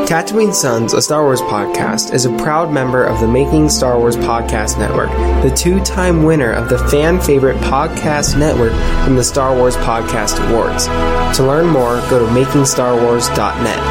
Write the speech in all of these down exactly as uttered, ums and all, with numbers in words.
Tatooine Sons, a Star Wars podcast, is a proud member of the Making Star Wars Podcast Network, the two-time winner of the fan favorite podcast network from the Star Wars Podcast Awards. To learn more, go to making star wars dot net.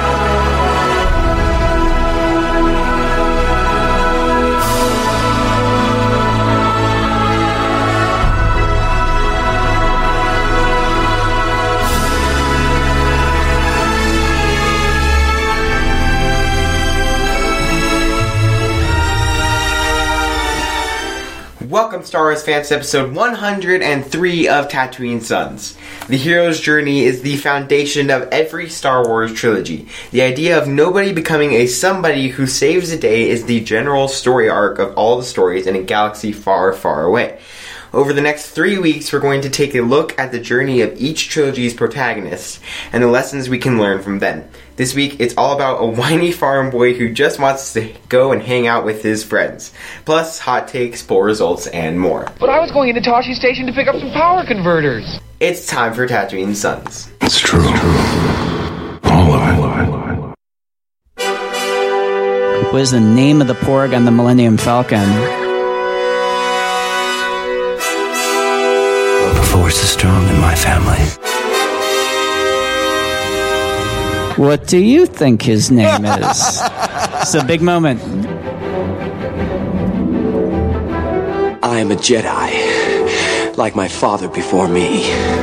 Welcome, Star Wars fans, to episode one hundred three of Tatooine Sons. The hero's journey is the foundation of every Star Wars trilogy. The idea of nobody becoming a somebody who saves the day is the general story arc of all the stories in a galaxy far, far away. Over the next three weeks, we're going to take a look at the journey of each trilogy's protagonists and the lessons we can learn from them. This week, it's all about a whiny farm boy who just wants to go and hang out with his friends. Plus, hot takes, poll results, and more. But I was going into Tashi Station to pick up some power converters. It's time for Tatooine Sons. It's true. All of it. What is the name of the Porg on the Millennium Falcon? The Force is strong in my family. What do you think his name is? It's a big moment. I am a Jedi, like my father before me.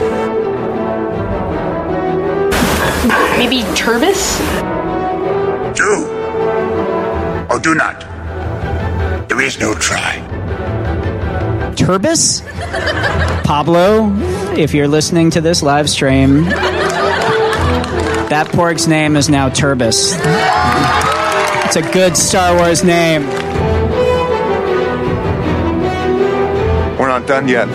Maybe Turbis? Do or do not. There is no try. Turbis? Pablo, if you're listening to this live stream, that Porg's name is now Turbis. It's a good Star Wars name. We're not done yet.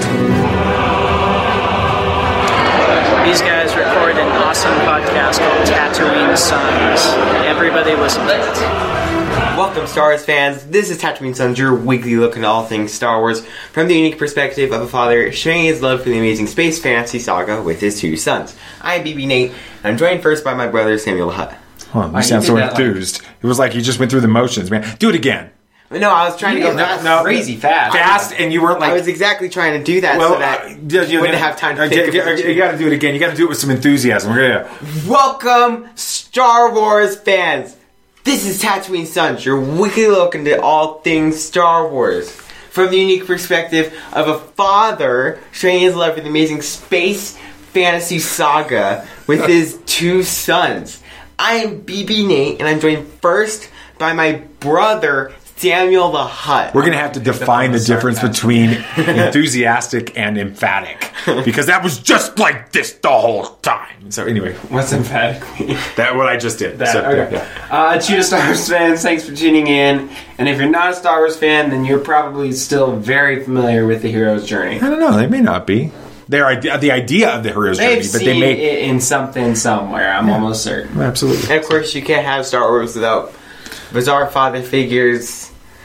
These guys record an awesome podcast called Tatooine Sons. Everybody listen to it. Welcome, Star Wars fans. This is Tatooine Sons, your weekly look at all things Star Wars from the unique perspective of a father sharing his love for the amazing space fantasy saga with his two sons. I'm B B Nate, and I'm joined first by my brother Samuel Hutt. Huh, you sound so enthused. Like... It was like you just went through the motions, man. Do it again. No, I was trying to go fast, no, no, crazy fast. Fast, and you weren't like... I was exactly trying to do that well, so that uh, you, you wouldn't have time to uh, think you, of it. You got to do it again. You got to do it with some enthusiasm. We're gonna... Welcome, Star Wars fans. This is Tatooine Sons, your weekly look into all things Star Wars. From the unique perspective of a father sharing his love for the amazing space fantasy saga with his two sons. I am B B Nate, and I'm joined first by my brother Samuel the Hutt. We're going to have to define the difference between enthusiastic and emphatic. Because that was just like this the whole time. So anyway. What's emphatic mean? That's what I just did. That, so, okay. Yeah. Uh, to you Star Wars fans, thanks for tuning in. And if you're not a Star Wars fan, then you're probably still very familiar with the hero's journey. I don't know. They may not be. They're the idea of the hero's They've journey, but seen they may it in something somewhere. I'm yeah. almost certain. Absolutely. And of course, you can't have Star Wars without bizarre father figures.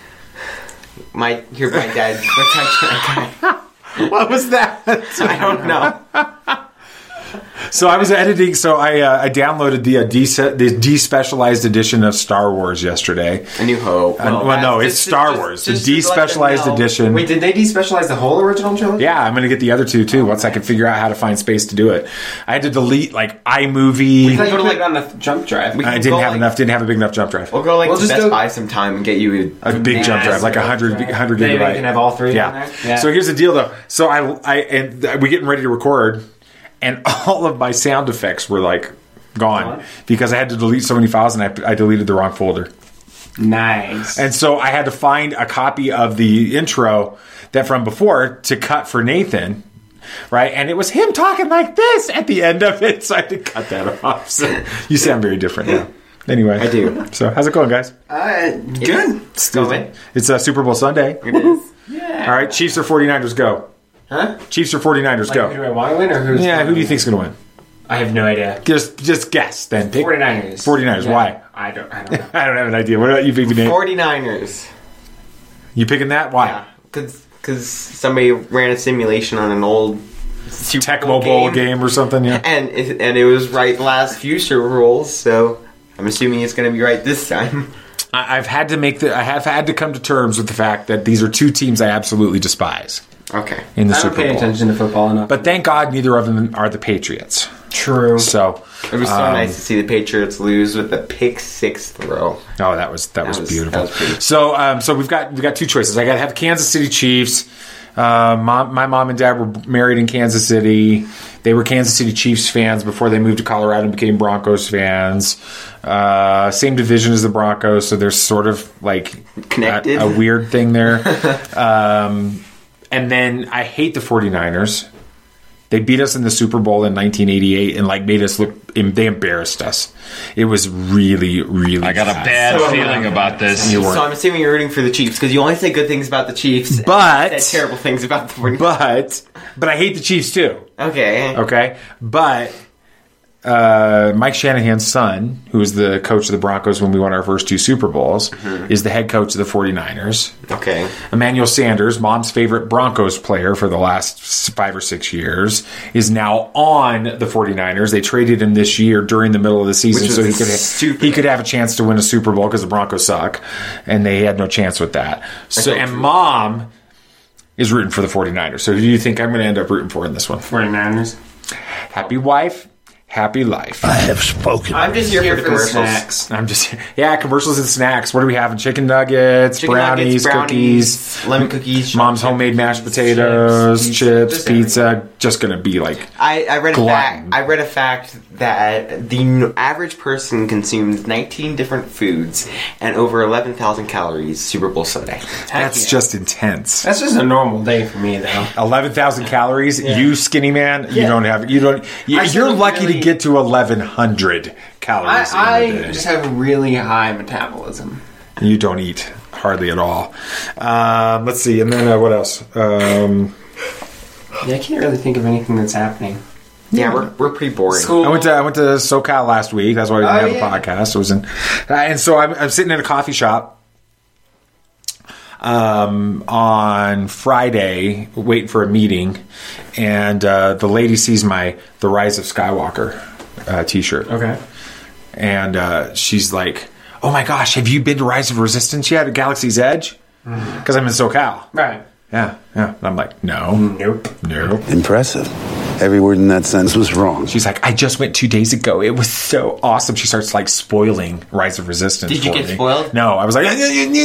My, you're my dad. What's that guy? What was that? I don't know. So I was editing. So I uh, I downloaded the uh, de- the despecialized edition of Star Wars yesterday. A New Hope. Well, uh, well no, it's just, Star just, Wars. Just, the despecialized edition. Wait, did they despecialize the whole original trilogy? Yeah, I'm going to get the other two too. Once I can figure out how to find space to do it. I had to delete like iMovie. We can go to like on the jump drive. I didn't have like, enough. Didn't have a big enough jump drive. We'll go like we'll to just Best go, Buy sometime and get you a, a big jump drive, like a hundred hundred they, gigabyte. They can have all three. Yeah. On there? Yeah. So here's the deal though. So I I and we're getting ready to record. And all of my sound effects were like gone because I had to delete so many files and I, I deleted the wrong folder. Nice. And so I had to find a copy of the intro that from before to cut for Nathan, right? And it was him talking like this at the end of it, so I had to cut that off. So you sound very different now. Anyway, I do. So how's it going, guys? Uh, good. It's going. It's uh, Super Bowl Sunday. It is. Yeah. All right, Chiefs or 49ers, go. Huh? Chiefs or 49ers, like, go. Who do I want to win or who's Yeah, who do you think's going to win? I have no idea. Just just guess then. Pick. 49ers. 49ers, yeah. Why? I don't I don't know. I don't have an idea. What about you, Big Nate? 49ers. You picking that? Why? Yeah, because somebody ran a simulation on an old Super Tecmo Bowl Bowl game. game or something, yeah. And it, and it was right the last few Super Bowls, so I'm assuming it's going to be right this time. I, I've had to make the. I have had to come to terms with the fact that these are two teams I absolutely despise. Okay. In the I don't Super pay Bowl. attention to football enough. But thank God neither of them are the Patriots. True. So It was so um, nice to see the Patriots lose with a pick six throw. Oh, that was that, That was, was- beautiful. that was pretty- so, um, so we've got we've got two choices. I got to have Kansas City Chiefs. Uh, mom, my mom and dad were married in Kansas City. They were Kansas City Chiefs fans before they moved to Colorado and became Broncos fans. Uh, same division as the Broncos, so there's sort of like Connected. a, a weird thing there. um, and then I hate the 49ers. They beat us in the Super Bowl in nineteen eighty-eight and like made us look. They embarrassed us. It was really, really. I got a bad So- feeling about this. You So weren't. I'm assuming you're rooting for the Chiefs because you only say good things about the Chiefs. But- and said terrible things about the 49ers. But but I hate the Chiefs too. Okay. Okay, but uh, Mike Shanahan's son, who was the coach of the Broncos when we won our first two Super Bowls, is the head coach of the 49ers. Okay. Emmanuel Sanders, mom's favorite Broncos player for the last s- five or six years, is now on the 49ers. They traded him this year during the middle of the season Which so he was could super- he could have a chance to win a Super Bowl because the Broncos suck, and they had no chance with that. So hope and so. mom is rooting for the 49ers. So who do you think I'm going to end up rooting for in this one? 49ers. Happy wife, happy life. I have spoken. I'm just here, for the commercials. snacks. I'm just yeah, commercials and snacks. What are we having? Chicken nuggets, Chicken brownies, nuggets, brownies, cookies, lemon cookies, mom's chocolate homemade mashed cookies, potatoes, chips, chips, just pizza. Just gonna be like I, I read a Glutton. fact. I read a fact that the n- average person consumes nineteen different foods and over eleven thousand calories Super Bowl Sunday. that's yeah. just intense. That's just a normal day for me, though. Eleven thousand calories. Yeah. You skinny man, you Yeah. don't have. You don't. You, I you're still lucky really- to get to eleven hundred calories. I, in a I day. just have a really high metabolism. You don't eat hardly at all. Um, let's see, and then uh, what else? Um, Yeah, I can't really think of anything that's happening. Yeah, we're, we're pretty boring. School. I went to I went to SoCal last week. That's why we didn't Oh, have yeah. a podcast. It was in, uh, and so I'm, I'm sitting in a coffee shop um, on Friday, waiting for a meeting, and uh, the lady sees my "The Rise of Skywalker" uh, T-shirt, Okay. and uh, she's like, "Oh my gosh, have you been to Rise of Resistance yet at Galaxy's Edge?" Because I'm in SoCal. Right. Yeah, yeah. And I'm like, no, Nope. nope. Impressive. Every word in that sentence was wrong. She's like, I just went two days ago. It was so awesome. She starts like spoiling Rise of Resistance. Did you for get me. spoiled? No, I was like,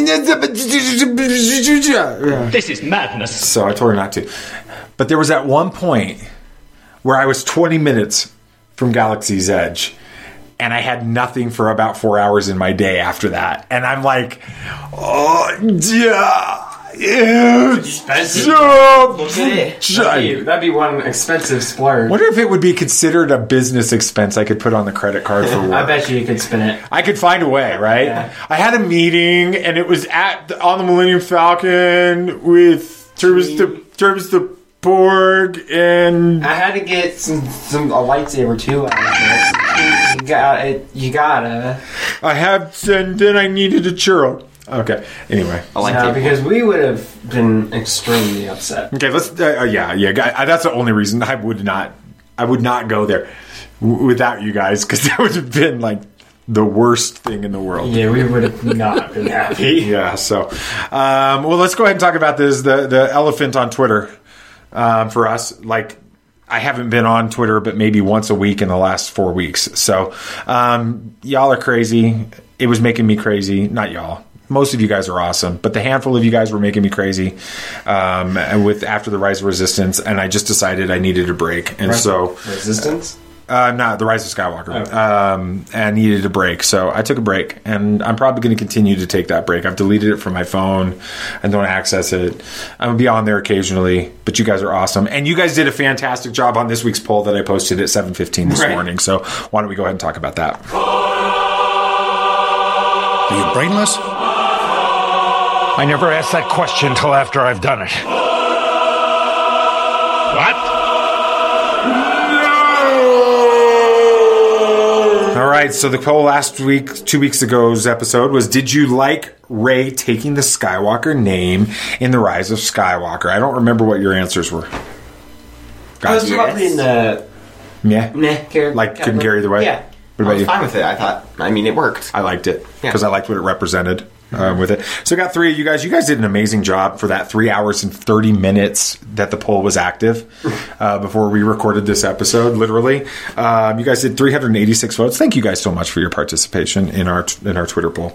This is madness. so I told her not to. But there was at one point where I was twenty minutes from Galaxy's Edge, and I had nothing for about four hours in my day after that. And I'm like, oh, yeah. It's Expensive. so Look at it. That'd be, that'd be one expensive splurge. wonder if it would be considered a business expense I could put on the credit card for work. I bet you you could spin it. I could find a way, right? Yeah. I had a meeting, and it was at the, on the Millennium Falcon with Turbis the Turbis the Porg, and I had to get some, some a lightsaber too out of it. You got it. You gotta. I have, and then I needed a churro. Okay. Anyway. I like No, it. because we would have been extremely upset. Okay. Let's. Uh, uh, yeah. Yeah. guy- uh, That's the only reason I would not. I would not go there w- without you guys, because that would have been like the worst thing in the world. Yeah, we would have not been happy. Yeah. So, um, well, let's go ahead and talk about this. The the elephant on Twitter um, for us, like. I haven't been on Twitter, but maybe once a week in the last four weeks. So, um, y'all are crazy. It was making me crazy. Not y'all. Most of you guys are awesome, but the handful of you guys were making me crazy um, and with after the Rise of Resistance, and I just decided I needed a break. And so, Resistance? uh, no, the Rise of Skywalker. Okay. Um, and needed a break. So I took a break, and I'm probably going to continue to take that break. I've deleted it from my phone and don't access it. I'm going to be on there occasionally, but you guys are awesome. And you guys did a fantastic job on this week's poll that I posted at seven fifteen this Right. morning. So why don't we go ahead and talk about that? Are you brainless? I never asked that question until after I've done it. What? All right, so the poll last week, two weeks ago's episode was, did you like Rey taking the Skywalker name in The Rise of Skywalker? I don't remember what your answers were. I was Guys, probably in the yeah? meh character. Like, couldn't carry the weight? Yeah. What I about was you? fine with it. I thought, I mean, it worked. I liked it Yeah. because I liked what it represented. Uh, with it. So I got three of you guys. You guys did an amazing job for that three hours and thirty minutes that the poll was active uh, before we recorded this episode, literally. Um, you guys did three hundred eighty-six votes. Thank you guys so much for your participation in our in our Twitter poll.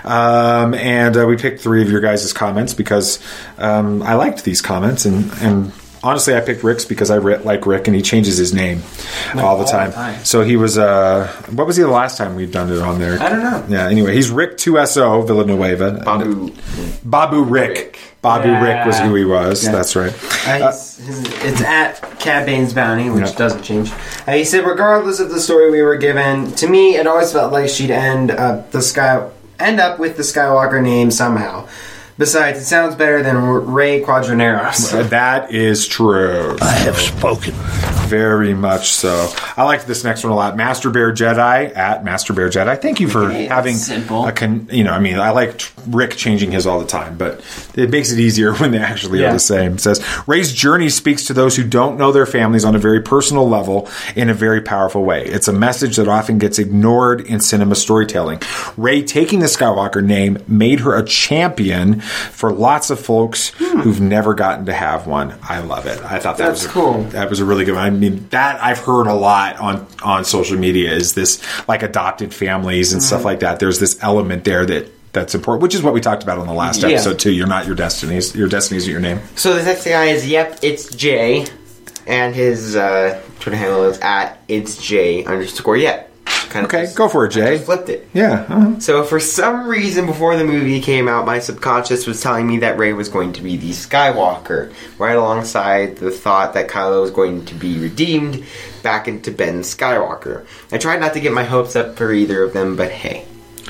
Um, and uh, we picked three of your guys' comments because um, I liked these comments. And, and honestly, I picked Rick's because I re- like Rick and he changes his name Like all the all time. the time. So he was, uh, what was he the last time we've done it on there? I don't know. Yeah, anyway, he's Rick two S O, Villanueva. Babu. Babu Rick. Babu Yeah. Rick was who he was. Yeah. That's right. Uh, he's, his, it's at Cad Bane's Bounty, which Yeah. doesn't change. Uh, he said, regardless of the story we were given, to me, it always felt like she'd end up the sky end up with the Skywalker name somehow. Besides, it sounds better than Rey Quadraneros. That is true. I have spoken. Very much so. I liked this next one a lot. Master Bear Jedi at Master Bear Jedi. Thank you for Okay, that's having simple. a con- you know, I mean, I like t- Rick changing his all the time, but it makes it easier when they actually Yeah. are the same. It says Rey's journey speaks to those who don't know their families on a very personal level in a very powerful way. It's a message that often gets ignored in cinema storytelling. Rey taking the Skywalker name made her a champion for lots of folks who've never gotten to have one. I love it. I thought that That's was a, cool. That was a really good one. I mean, that I've heard a lot on on social media is this like adopted families and Mm-hmm. stuff like that. There's this element there that that's important, which is what we talked about on the last Yeah. episode too. You're not your destinies. Your destinies are your name. So the next guy is Yep, It's Jay, and his uh, Twitter handle is at It's Jay underscore Yep. Kind Okay, go for it, Jay. Flipped it. Yeah. uh-huh. So for some reason, before the movie came out, my subconscious was telling me that Rey was going to be the Skywalker, right alongside the thought that Kylo was going to be redeemed back into Ben Skywalker. I tried not to get my hopes up for either of them, but hey,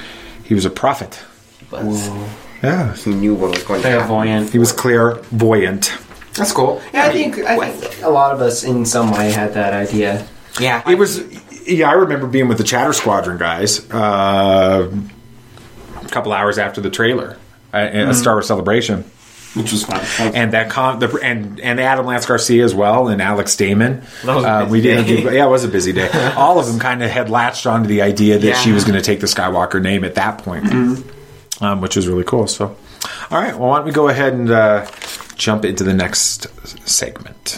He was a prophet. he was. Yeah. He knew what was going to happen. Clairvoyant. He was clairvoyant. That's cool. Yeah, I think, I think a lot of us in some way had that idea. Yeah, It was. Yeah, I remember being with the Chatter Squadron guys uh, a couple hours after the trailer uh, at a Star Wars Celebration. Which was fun. And that con- the, and and Adam Lance Garcia as well, and Alex Damon. That was a Uh, busy we did, day. yeah, it was a busy day. All of them kind of had latched onto the idea that Yeah. she was going to take the Skywalker name at that point, um, which was really cool. So, all right, well, why don't we go ahead and uh, jump into the next segment?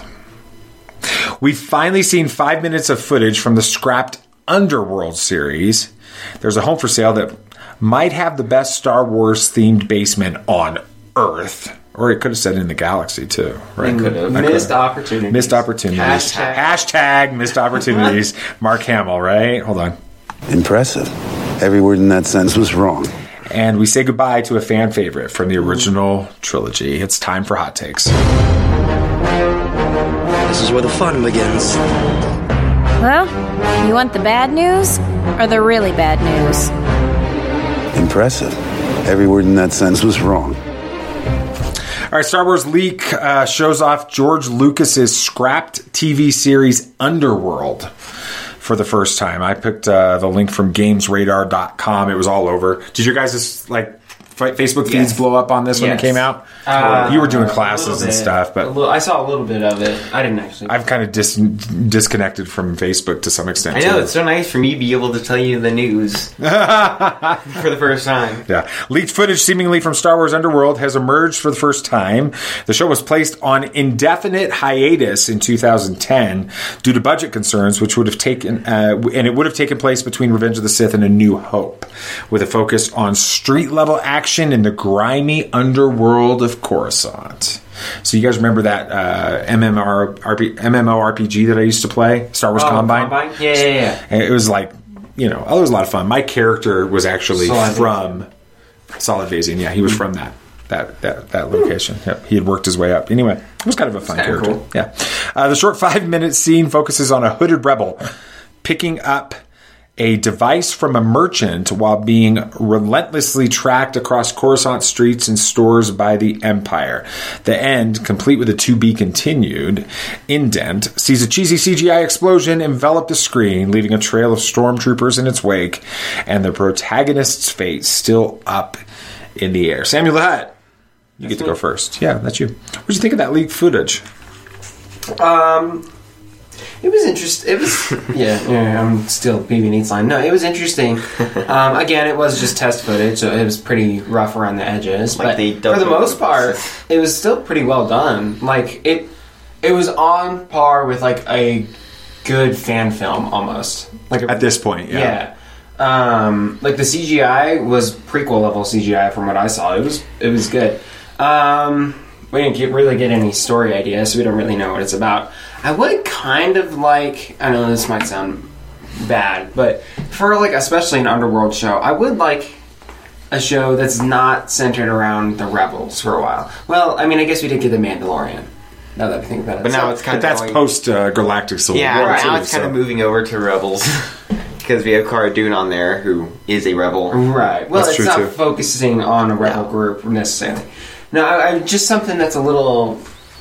We've finally seen five minutes of footage from the scrapped Underworld series. There's a home for sale that might have the best Star Wars themed basement on Earth. Or it could have said in the galaxy too, right? could have. I Missed could've. opportunities. Missed opportunities. Hashtag. Hashtag missed opportunities. Mark Hamill, right? Hold on. Impressive. Every word in that sentence was wrong. And we say goodbye to a fan favorite from the original trilogy. It's time for hot takes. This is where the fun begins. Well, you want the bad news or the really bad news? Impressive. Every word in that sentence was wrong. All right, Star Wars leak uh, shows off George Lucas's scrapped T V series Underworld for the first time. I picked uh, the link from games radar dot com. It was all over. Did your guys' like f- Facebook feeds Yes. blow up on this when it Yes. came out? Uh, you were doing a classes little and bit. stuff, A but little- I saw a little bit of it. I didn't actually. I've kind of dis- disconnected from Facebook to some extent. I know, too. it's so nice for me to be able to tell you the news for the first time. Yeah. Leaked footage seemingly from Star Wars Underworld has emerged for the first time. The show was placed on indefinite hiatus in two thousand ten due to budget concerns, which would have taken, uh, and it would have taken place between Revenge of the Sith and A New Hope, with a focus on street level action in the grimy underworld of Coruscant. So you guys remember that uh, M M R R P, MMORPG that I used to play, Star Wars Oh, Combine? Combine? Yeah, yeah, yeah. And it was like, you know, oh, it was a lot of fun. My character was actually Solid from Solid Vazian. Yeah, he was from that that that that location. Yep, he had worked his way up. Anyway, it was kind of a fun That's kinda character. cool. Yeah. Uh, the short five minute scene focuses on a hooded rebel picking up a device from a merchant while being relentlessly tracked across Coruscant streets and stores by the Empire. The end, complete with a to be continued indent, sees a cheesy C G I explosion envelop the screen, leaving a trail of stormtroopers in its wake, and the protagonist's fate still up in the air. Samuel the Hutt, you get to go first. Yeah, that's you. What did you think of that leaked footage? Um, It was interesting. It was yeah, yeah. I'm still B B Nate's line. No, it was interesting. Um, again, it was just test footage, so it was pretty rough around the edges. Like but they for the most part, it was still pretty well done. Like it, it was on par with like a good fan film almost. Like a, at this point, yeah. yeah. Um, like the C G I was prequel level C G I from what I saw. It was it was good. Um, we didn't get, really get any story ideas, so we don't really know what it's about. I would kind of like, I know this might sound bad, but for like especially an Underworld show, I would like a show that's not centered around the Rebels for a while. Well, I mean, I guess we did get The Mandalorian. Now that I think about it, but now so, it's kind but of that's post uh, Galactic Civil yeah, War. right too, now it's so. kind of moving over to Rebels because we have Cara Dune on there, who is a rebel. Right. Well, That's it's not too. focusing on a rebel No. group necessarily. No, I, I, just something that's a little,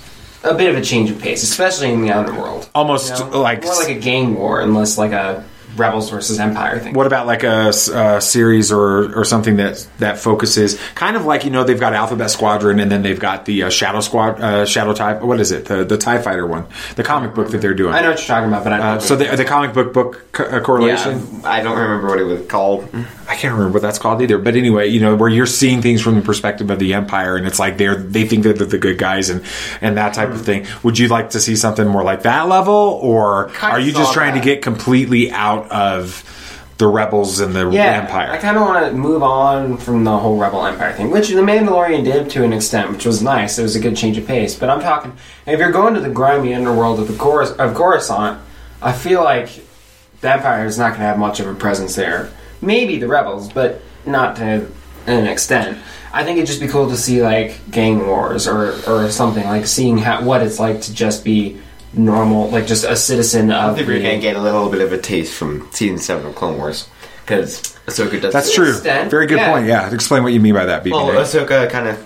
a bit of a change of pace, especially in the Underworld. Almost You know? like more like a gang war, unless like a Rebels versus Empire thing. What about like a, a series or or something that that focuses kind of like, you know, they've got Alphabet Squadron and then they've got the uh, Shadow Squad, uh, Shadow Type. What is it? The the TIE Fighter one, the comic book that they're doing. I know what you're talking about, but I don't Uh, so the, the comic book book co- uh, correlation. Yeah, I don't remember what it was called. I can't remember what that's called either. But anyway, you know, where you're seeing things from the perspective of the Empire, and it's like they're they think that they're the good guys and and that type of thing. Would you like to see something more like that level, or Kind are of you just saw trying that. to get completely out of the Rebels and the yeah, Empire? I kind of want to move on from the whole Rebel Empire thing, which The Mandalorian did to an extent, which was nice. It was a good change of pace. But I'm talking, if you're going to the grimy underworld of the Corus- of Coruscant, I feel like the Empire is not going to have much of a presence there. Maybe the Rebels, but not to an extent. I think it'd just be cool to see like gang wars or or something, like seeing how, what it's like to just be normal, like just a citizen I of think the... we're going to get a little bit of a taste from season seven of Clone Wars because Ahsoka does. That's to true. an extent. Very good Yeah. point. Yeah, explain what you mean by that, B B. Well, Nate. Ahsoka kind of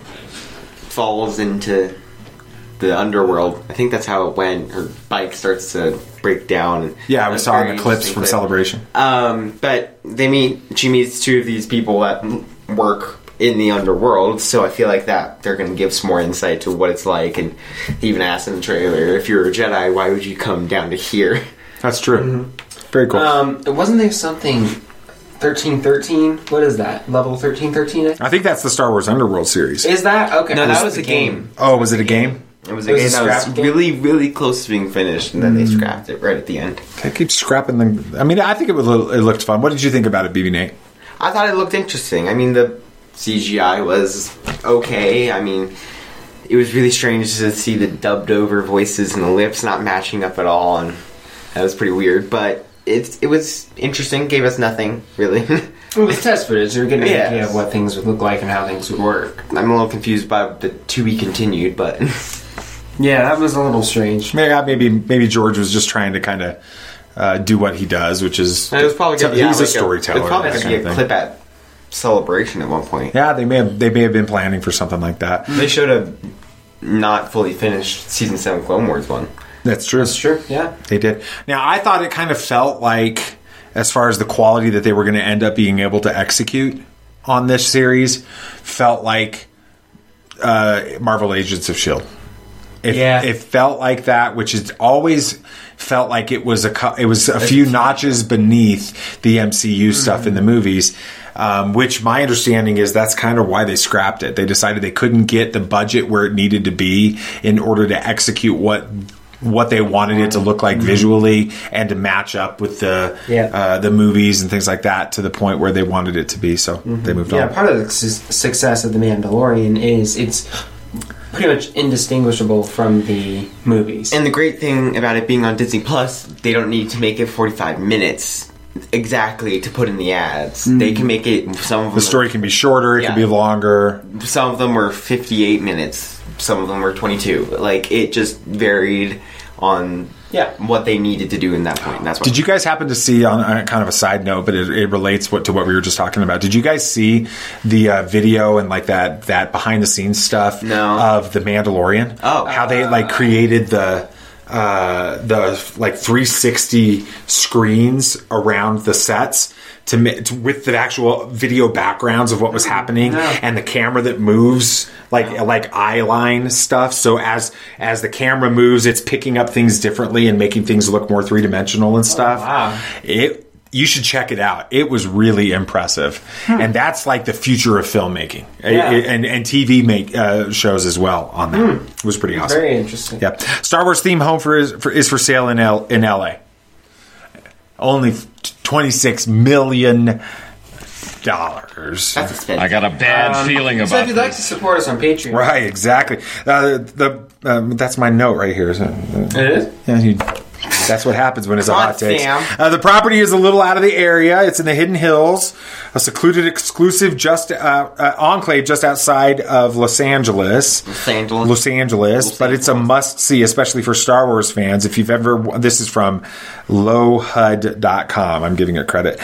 falls into the underworld. I think that's how it went. Her bike starts to break down. And Yeah, we that's saw in very the clips interesting from clip. Celebration. Um, but they meet. She meets two of these people that work in the underworld. So I feel like that they're going to give some more insight to what it's like. And they even asked in the trailer, if you're a Jedi, why would you come down to here? That's true. Mm-hmm. Very cool. Um, wasn't there something thirteen thirteen? What is that? Level thirteen thirteen? I think that's the Star Wars Underworld series. Is that okay? No, it that was the a game. Oh, was it a game? It was It a was game a that was scrap game? really, really close to being finished, and then they scrapped it right at the end. They keep scrapping the. I mean, I think it, was, it looked fun. What did you think about it, B B Nate? I thought it looked interesting. I mean, the C G I was okay. I mean, it was really strange to see the dubbed over voices and the lips not matching up at all, and that was pretty weird. But it it was interesting. Gave us nothing really. It was test footage. You're getting an Yes. idea of what things would look like and how things would work. I'm a little confused by the to be continued, but Yeah, that was a little strange. Maybe maybe, maybe George was just trying to kind of uh, do what he does, which is it was probably tell- gonna, yeah, he's like a storyteller. It was probably that going to kind be of a thing. clip at Celebration at one point. Yeah, they may have they may have been planning for something like that. They showed a not fully finished season seven Clone Wars one. That's true. That's true. Yeah. They did. Now, I thought it kind of felt like, as far as the quality that they were going to end up being able to execute on this series, felt like uh, Marvel Agents of S H I E L D. It, Yeah. it felt like that, which is always felt like it was a cou- it was a few notches beneath the M C U stuff in the movies. Um, which my understanding is that's kind of why they scrapped it. They decided they couldn't get the budget where it needed to be in order to execute what what they wanted it to look like visually and to match up with the Yeah. uh, the movies and things like that to the point where they wanted it to be. So they moved Yeah, on. part of the su- success of The Mandalorian is it's pretty much indistinguishable from the movies. And the great thing about it being on Disney Plus, they don't need to make it forty-five minutes exactly to put in the ads. They can make it. Some of them The story can be shorter. It Yeah. can be longer. Some of them were fifty-eight minutes. Some of them were twenty-two. Like it just varied on Yeah. what they needed to do in that point. And that's what Did you guys happen to see, on, on kind of a side note, but it, it relates what, to what we were just talking about? Did you guys see the uh, video and like that that behind the scenes stuff No. of the Mandalorian? Oh. how they like created the uh, the like three sixty screens around the sets to, ma- to with the actual video backgrounds of what was happening Yeah. and the camera that moves like Yeah. like eye line stuff. So as as the camera moves, it's picking up things differently and making things look more three dimensional and stuff. Oh, wow. It. You should check it out. It was really impressive, and that's like the future of filmmaking Yeah. and and T V make uh, shows as well. On that, Hmm. it was pretty awesome. Very interesting. Yeah, Star Wars theme home for is for, is for sale in L, in L A. Only twenty-six million dollars. That's expensive. I got a bad Um, feeling So about if you'd like this. to support us on Patreon. Right, exactly. Uh, the um, that's my note right here. So, uh, It is? yeah, you, that's what happens when it's a Come on, hot take. Sam. Uh, the property is a little out of the area. It's in the Hidden Hills, a secluded, exclusive just uh, uh, enclave just outside of Los Angeles. Los Angeles. Los Angeles, Los but it's a must see, especially for Star Wars fans. If you've ever, this is from low H U D dot com. I'm giving it credit.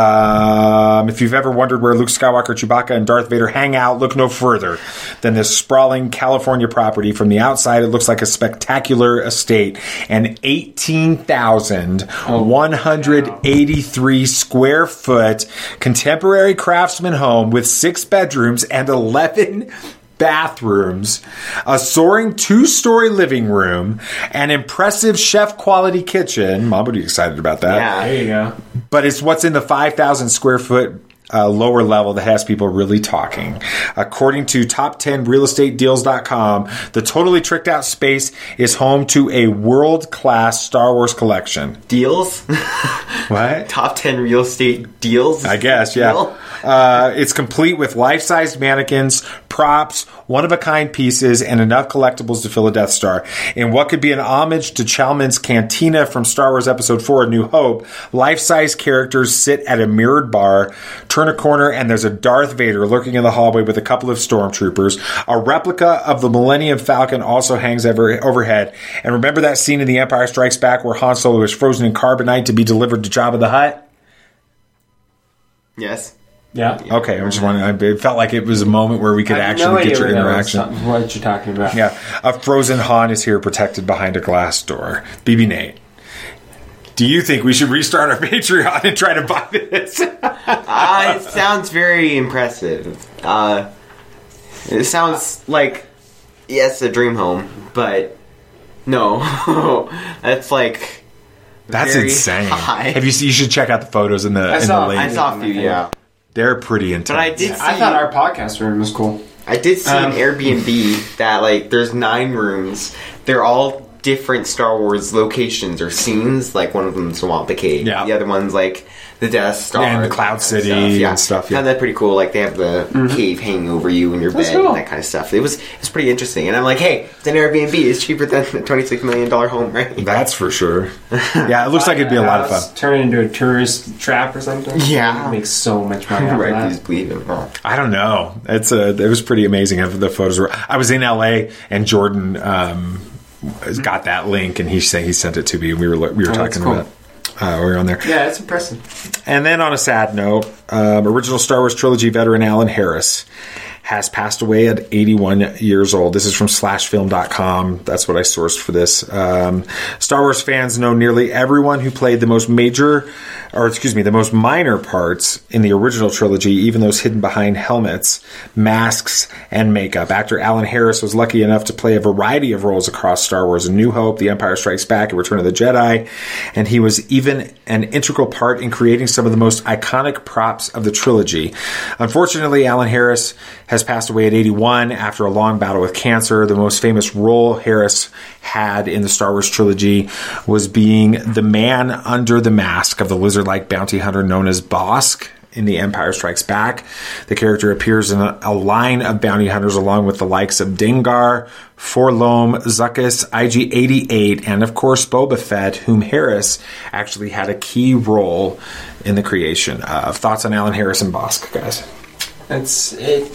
Um, if you've ever wondered where Luke Skywalker, Chewbacca, and Darth Vader hang out, look no further than this sprawling California property. From the outside, it looks like a spectacular estate. An eighteen thousand one hundred eighty-three square foot contemporary craftsman home with six bedrooms and eleven bathrooms, a soaring two-story living room, an impressive chef-quality kitchen. Mom would be excited about that. Yeah. There you go. But it's what's in the five thousand square foot uh, lower level that has people really talking. According to top ten real estate deals dot com, the totally tricked out space is home to a world-class Star Wars collection. Deals? What? Top ten real estate deals? I guess, yeah. Deal? Uh, it's complete with life-sized mannequins, props, one-of-a-kind pieces, and enough collectibles to fill a Death Star. In what could be an homage to Chalmun's Cantina from Star Wars Episode four, A New Hope, life-size characters sit at a mirrored bar, turn a corner, and there's a Darth Vader lurking in the hallway with a couple of stormtroopers. A replica of the Millennium Falcon also hangs ever, overhead. And remember that scene in The Empire Strikes Back where Han Solo is frozen in carbonite to be delivered to Jabba the Hutt? Yes. Yeah. Okay, I'm just wondering. It felt like it was a moment where we could I have no actually idea get your what that interaction. was, what you're talking about. Yeah, a frozen Han is here protected behind a glass door. B B Nate, do you think we should restart our Patreon and try to buy this? uh, it sounds very impressive. Uh, it sounds like, yes, a dream home, but no. That's like That's very insane. high. Have you? You should check out the photos in the I in saw- the link. I saw a few, yeah. They're pretty intense. But I did see... I thought our podcast room was cool. I did see Um, an Airbnb that, like, there's nine rooms. They're all different Star Wars locations or scenes. Like, one of them's Wampa Cave. Yeah. The other one's, like, the Death Star. And the that Cloud kind of City stuff. Yeah. and stuff, yeah. And that's pretty cool. Like, they have the cave hanging over you in your That's bed cool. and that kind of stuff. It was it's pretty interesting. And I'm like, hey, it's an Airbnb. It's cheaper than a twenty-six million dollars home, right? That's for sure. Yeah, it looks like it'd be a lot of fun. Turn it into a tourist trap or something. Yeah. It makes so much money out of right, that. please believe it. Oh. I don't know. It's a. It was pretty amazing. The photos were. I was in L A and Jordan um, got that link, and he said he sent it to me. And we were we were Oh, that's talking cool. about. Uh, we were on there. Yeah, it's impressive. And then on a sad note, um, original Star Wars trilogy veteran Alan Harris has passed away at eighty-one years old. This is from slash film dot com. That's what I sourced for this. Um, Star Wars fans know nearly everyone who played the most major, or excuse me, the most minor parts in the original trilogy, even those hidden behind helmets, masks, and makeup. Actor Alan Harris was lucky enough to play a variety of roles across Star Wars: A New Hope, The Empire Strikes Back, and Return of the Jedi. And he was even an integral part in creating some of the most iconic props of the trilogy. Unfortunately, Alan Harris has passed away at eighty-one after a long battle with cancer. The most famous role Harris had in the Star Wars trilogy was being the man under the mask of the lizard-like bounty hunter known as Bosk in The Empire Strikes Back. The character appears in a, a line of bounty hunters along with the likes of Dengar, Forlom, Zuckuss, I G eighty-eight, and of course Boba Fett, whom Harris actually had a key role in the creation of. Thoughts on Alan Harris and Bosk, guys? It's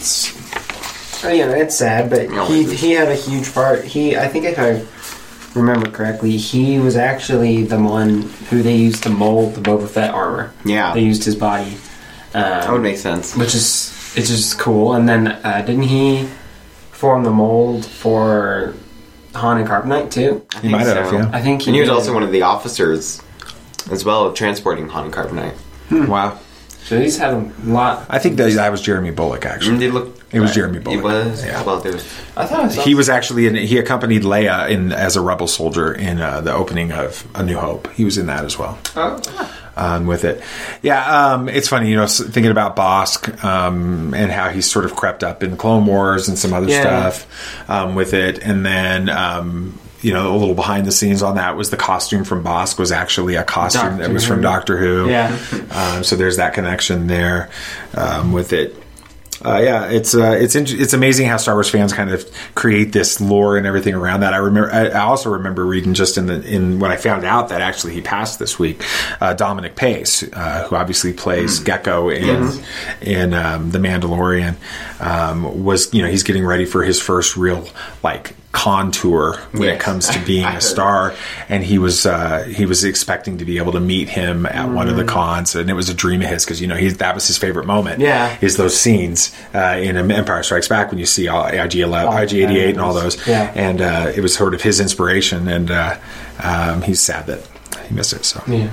it's you know it's sad, but he he had a huge part. He I think if I remember correctly, he was actually the one who they used to mold the Boba Fett armor. Yeah. They used his body. Um, That would make sense. Which is it's just cool. And then uh, didn't he form the mold for Han and Carbonite too. I He think might have, so. yeah. I think he and he was did. also one of the officers as well of transporting Han and Carbonite. Wow. So he's had a lot. I think that, that was Jeremy Bullock, actually. And they look. It was Jeremy Bullock. It was. Yeah. Well, there was. I thought I saw He was actually in, he accompanied Leia in as a rebel soldier in uh, the opening of A New Hope. He was in that as well. Oh. Um, with it, yeah, um, it's funny, you know, s- thinking about Bosk um, and how he's sort of crept up in Clone Wars and some other Yeah. stuff um, with it, and then um, you know, a little behind the scenes on that was the costume from Bosk was actually a costume Doctor that was Who. from Doctor Who. Yeah. um, so there's that connection there um, with it. Uh, yeah, it's uh, it's int- it's amazing how Star Wars fans kind of create this lore and everything around that. I remember, I I also remember reading just in the in when I found out that actually he passed this week. Uh, Dominic Pace, uh, who obviously plays Gecko in Yes. in um, The Mandalorian, um, was you know he's getting ready for his first real like con tour when Yes. it comes to being I a heard. star, and he was uh, he was expecting to be able to meet him at one of the cons, and it was a dream of his because you know he that was his favorite moment. Yeah. is those scenes uh, in Empire Strikes Back when you see all I G eleven, Oh, I G eighty-eight, and all yeah. those. Yeah. And uh, it was sort of his inspiration, and uh, um, he's sad that he missed it. So, Yeah.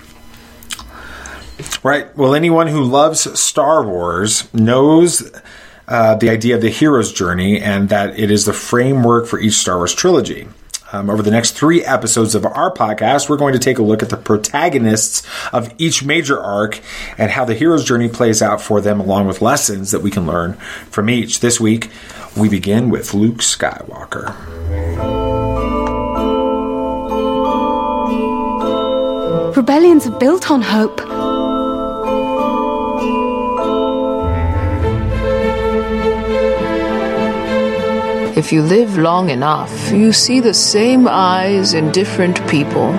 right. Well, anyone who loves Star Wars knows uh, the idea of the hero's journey, and that it is the framework for each Star Wars trilogy. Um, over the next three episodes of our podcast, we're going to take a look at the protagonists of each major arc and how the hero's journey plays out for them, along with lessons that we can learn from each. This week, we begin with Luke Skywalker. Rebellions are built on hope. If you live long enough, you see the same eyes in different people.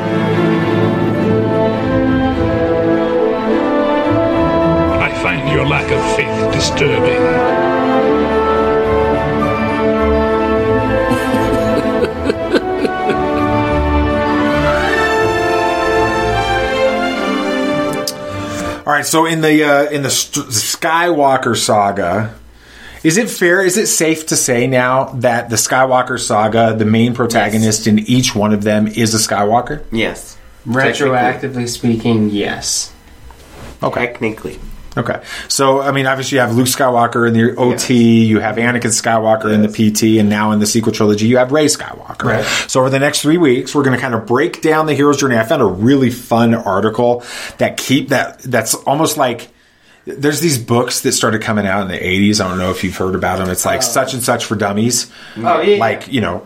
I find your lack of faith disturbing. All right, so in the uh, in the St- Skywalker saga, is it fair? Is it safe to say now that the Skywalker saga, the main protagonist in each one of them, is a Skywalker? Yes. Retroactively speaking, yes. Okay. Technically. Okay. So, I mean, obviously you have Luke Skywalker in the O T, you have Anakin Skywalker in the P T, and now in the sequel trilogy, you have Rey Skywalker. Right. So, over the next three weeks, we're going to kind of break down the hero's journey. I found a really fun article that keep that that's almost like there's these books that started coming out in the eighties. I don't know if you've heard about them. It's like such and such for dummies. Oh, yeah. Like, you know,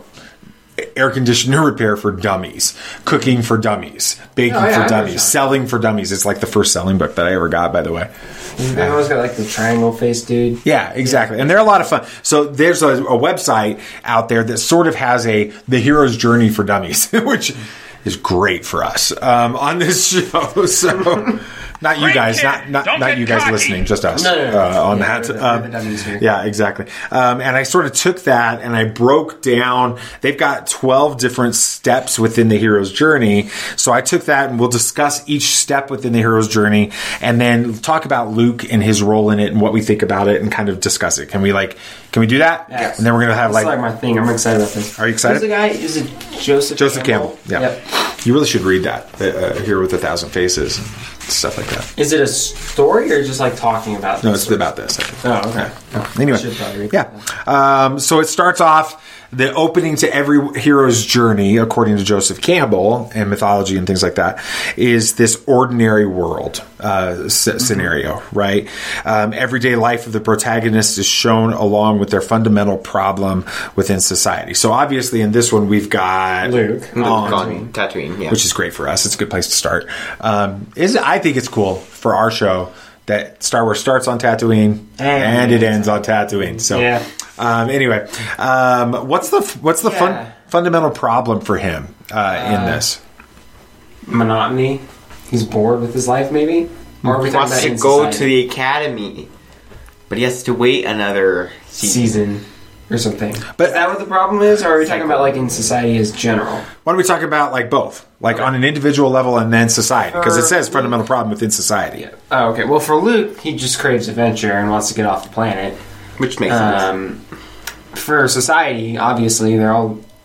air conditioner repair for dummies, cooking for dummies, baking Oh, yeah, I for know dummies, that. selling for dummies. It's like the first selling book that I ever got, by the way. They always got like the triangle face dude. Yeah, exactly. And they're a lot of fun. So there's a, a website out there that sort of has a the hero's journey for dummies, which is great for us um, on this show. So not you guys, not not, not you guys listening, just us No, no, no. Uh, on Yeah, that. we're the- Um, we're the dummies here. yeah, exactly. Um, and I sort of took that and I broke down. They've got twelve different steps within the hero's journey. So I took that and we'll discuss each step within the hero's journey, and then talk about Luke and his role in it and what we think about it, and kind of discuss it. Can we like? Can we do that? Yes. And then we're gonna have That's like. like my thing. I'm excited about this. Are you excited? Who's the guy? Is it Joseph? Joseph Campbell. Yeah. Yep. You really should read that. Uh, Hero with a Thousand Faces, and stuff like that. Is it a story or just like talking about? No, this it's about this. I think. Oh, okay. Yeah. Anyway, I should probably read yeah. Um, so it starts off the opening to every hero's journey, according to Joseph Campbell and mythology and things like that, is this ordinary world uh, c- scenario, right? Um, everyday life of the protagonist is shown along with their fundamental problem within society. So obviously, in this one, we've got Luke on, on Tatooine, yeah. which is great for us. It's a good place to start. Um, is I think it's cool for our show that Star Wars starts on Tatooine and, and it ends on Tatooine. So, Yeah. um, anyway, um, what's the what's the Yeah. fun, fundamental problem for him uh, in Uh, this? Monotony. He's bored with his life, maybe. Or are we He talking wants about to in go society? to the academy, but he has to wait another season. season or something. But- is that what the problem is, or are we talking about like in society as general? Why don't we talk about like both, like on an individual level and then society? Because it For says Luke- fundamental problem within society. Yeah. Oh, okay. Well, for Luke, he just craves adventure and wants to get off the planet. Which makes sense. Um, for society, obviously, they're all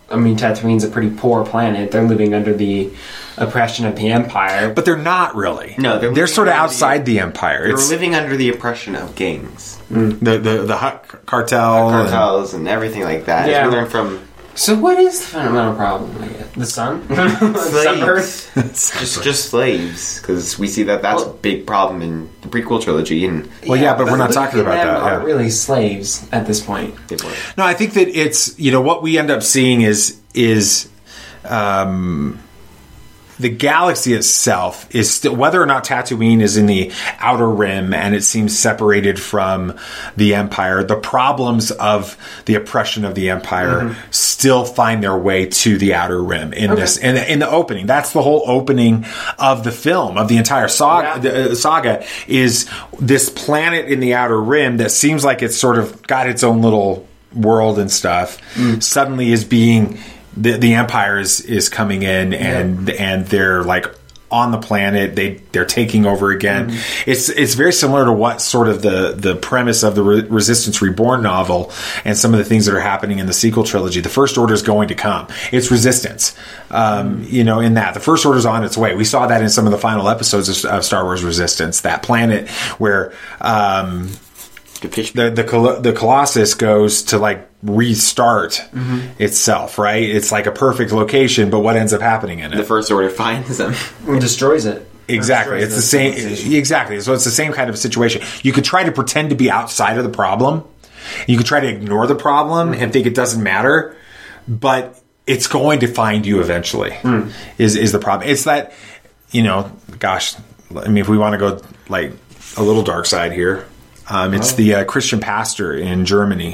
I mean, Tatooine's a pretty poor planet. They're living under the oppression of the Empire. But they're not really. No, they're, they're sort of outside the, the Empire. They're it's, living under the oppression of gangs. Mm. The the the Hutt cartel, the cartels, and, and everything like that. Yeah. We learn from. So what is the fundamental problem? I guess? The sun? Slaves. just just slaves, because we see that that's well, a big problem in the prequel trilogy. And well, yeah, yeah but we're not talking about that. Aren't yeah. really slaves at this point. No, I think that it's you know what we end up seeing is is. Um, The galaxy itself is still, whether or not Tatooine is in the outer rim and it seems separated from the Empire, the problems of the oppression of the Empire mm-hmm. still find their way to the outer rim in okay. this in, in the opening. That's the whole opening of the film, of the entire saga, yeah. the, uh, saga is this planet in the outer rim that seems like it's sort of got its own little world and stuff. Mm. Suddenly is being The, the Empire is, is coming in and yeah. and they're like on the planet. They they're taking over again. Mm-hmm. It's it's very similar to what sort of the, the premise of the Re- Resistance Reborn novel and some of the things that are happening in the sequel trilogy. The First Order is going to come. It's resistance. Um, you know, in that the First Order is on its way. We saw that in some of the final episodes of, of Star Wars Resistance. That planet where. Um, The the Col- the Colossus goes to like restart mm-hmm. itself, right? It's like a perfect location, but what ends up happening in it? The First Order finds them and destroys it. Exactly, it's the same. Exactly, so it's the same kind of situation. You could try to pretend to be outside of the problem. You could try to ignore the problem mm-hmm. and think it doesn't matter, but it's going to find you eventually. Mm. Is is the problem? It's that you know, gosh, I mean, if we want to go like a little dark side here. Um, it's oh. the uh, Christian pastor in Germany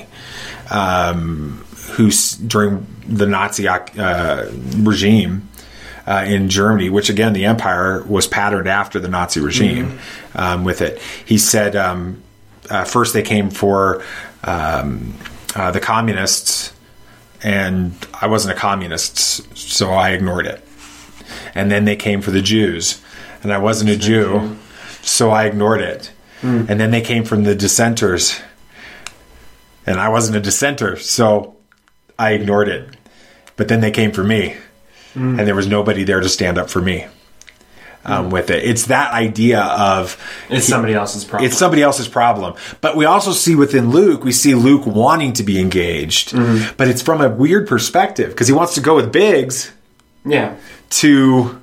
um, who, during the Nazi uh, regime uh, in Germany, which again the Empire was patterned after the Nazi regime mm-hmm. um, with it. He said um, uh, first they came for um, uh, the communists, and I wasn't a communist, so I ignored it. And then they came for the Jews, and I wasn't a Jew, so I ignored it. Mm. And then they came from the dissenters, and I wasn't a dissenter, so I ignored it. But then they came for me, mm. and there was nobody there to stand up for me um, mm. with it. It's that idea of... It's he, somebody else's problem. It's somebody else's problem. But we also see within Luke, we see Luke wanting to be engaged, mm. but it's from a weird perspective, because he wants to go with Biggs yeah. to...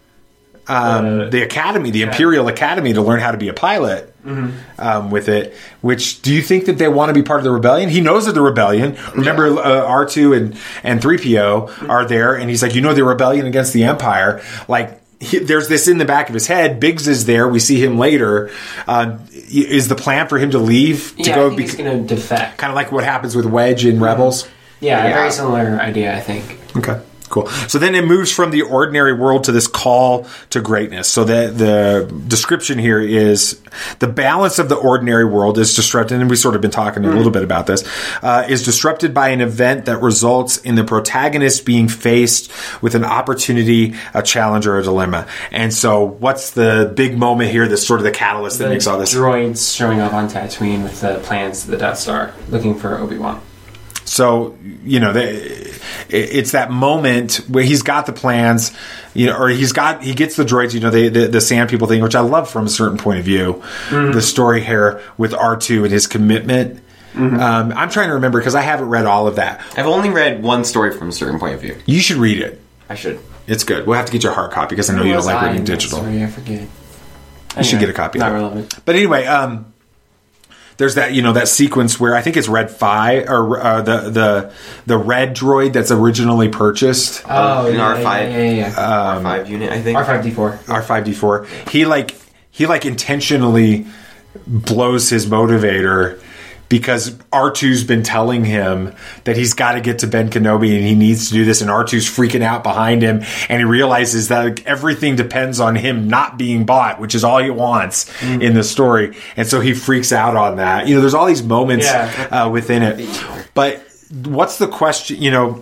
Um, uh, the academy, the yeah. Imperial Academy, to learn how to be a pilot mm-hmm. um, with it. Which, do you think that they want to be part of the rebellion? He knows of the rebellion. Remember, yeah. uh, R two and, and three P O mm-hmm. are there, and he's like, you know, the rebellion against the Empire. Like, he, there's this in the back of his head. Biggs is there. We see him later. Uh, is the plan for him to leave? To yeah, go I think be- he's going to defect. Kind of like what happens with Wedge in mm-hmm. Rebels? Yeah, yeah, a very similar idea, I think. Okay. Cool. So then it moves from the ordinary world to this call to greatness. So the the description here is the balance of the ordinary world is disrupted, and we've sort of been talking mm. a little bit about this, uh, is disrupted by an event that results in the protagonist being faced with an opportunity, a challenge, or a dilemma. And so what's the big moment here that's sort of the catalyst that the makes all this? Droids showing up on Tatooine with the plans to the Death Star, looking for Obi-Wan. So, you know, they, it's that moment where he's got the plans, you know, or he's got, he gets the droids, you know, the, the, the sand people thing, which I love from a certain point of view. Mm-hmm. The story here with R two and his commitment. Mm-hmm. Um, I'm trying to remember because I haven't read all of that. I've only read one story from a certain point of view. You should read it. I should. It's good. We'll have to get you a hard copy because I know you don't like reading digital. Sorry, I forget. You anyway, should get a copy. Not of it. relevant. But anyway, um, there's that, you know, that sequence where I think it's Red five or uh, the the the red droid that's originally purchased. Oh, an yeah, R five, yeah, yeah, yeah. Um, R five unit, I think. R five D four. R five D four. He like he like intentionally blows his motivator because R two's been telling him that he's got to get to Ben Kenobi and he needs to do this, and R two's freaking out behind him, and he realizes that like, everything depends on him not being bought, which is all he wants mm. in the story, and so he freaks out on that. You know, there's all these moments yeah. uh, within it. But what's the question, you know,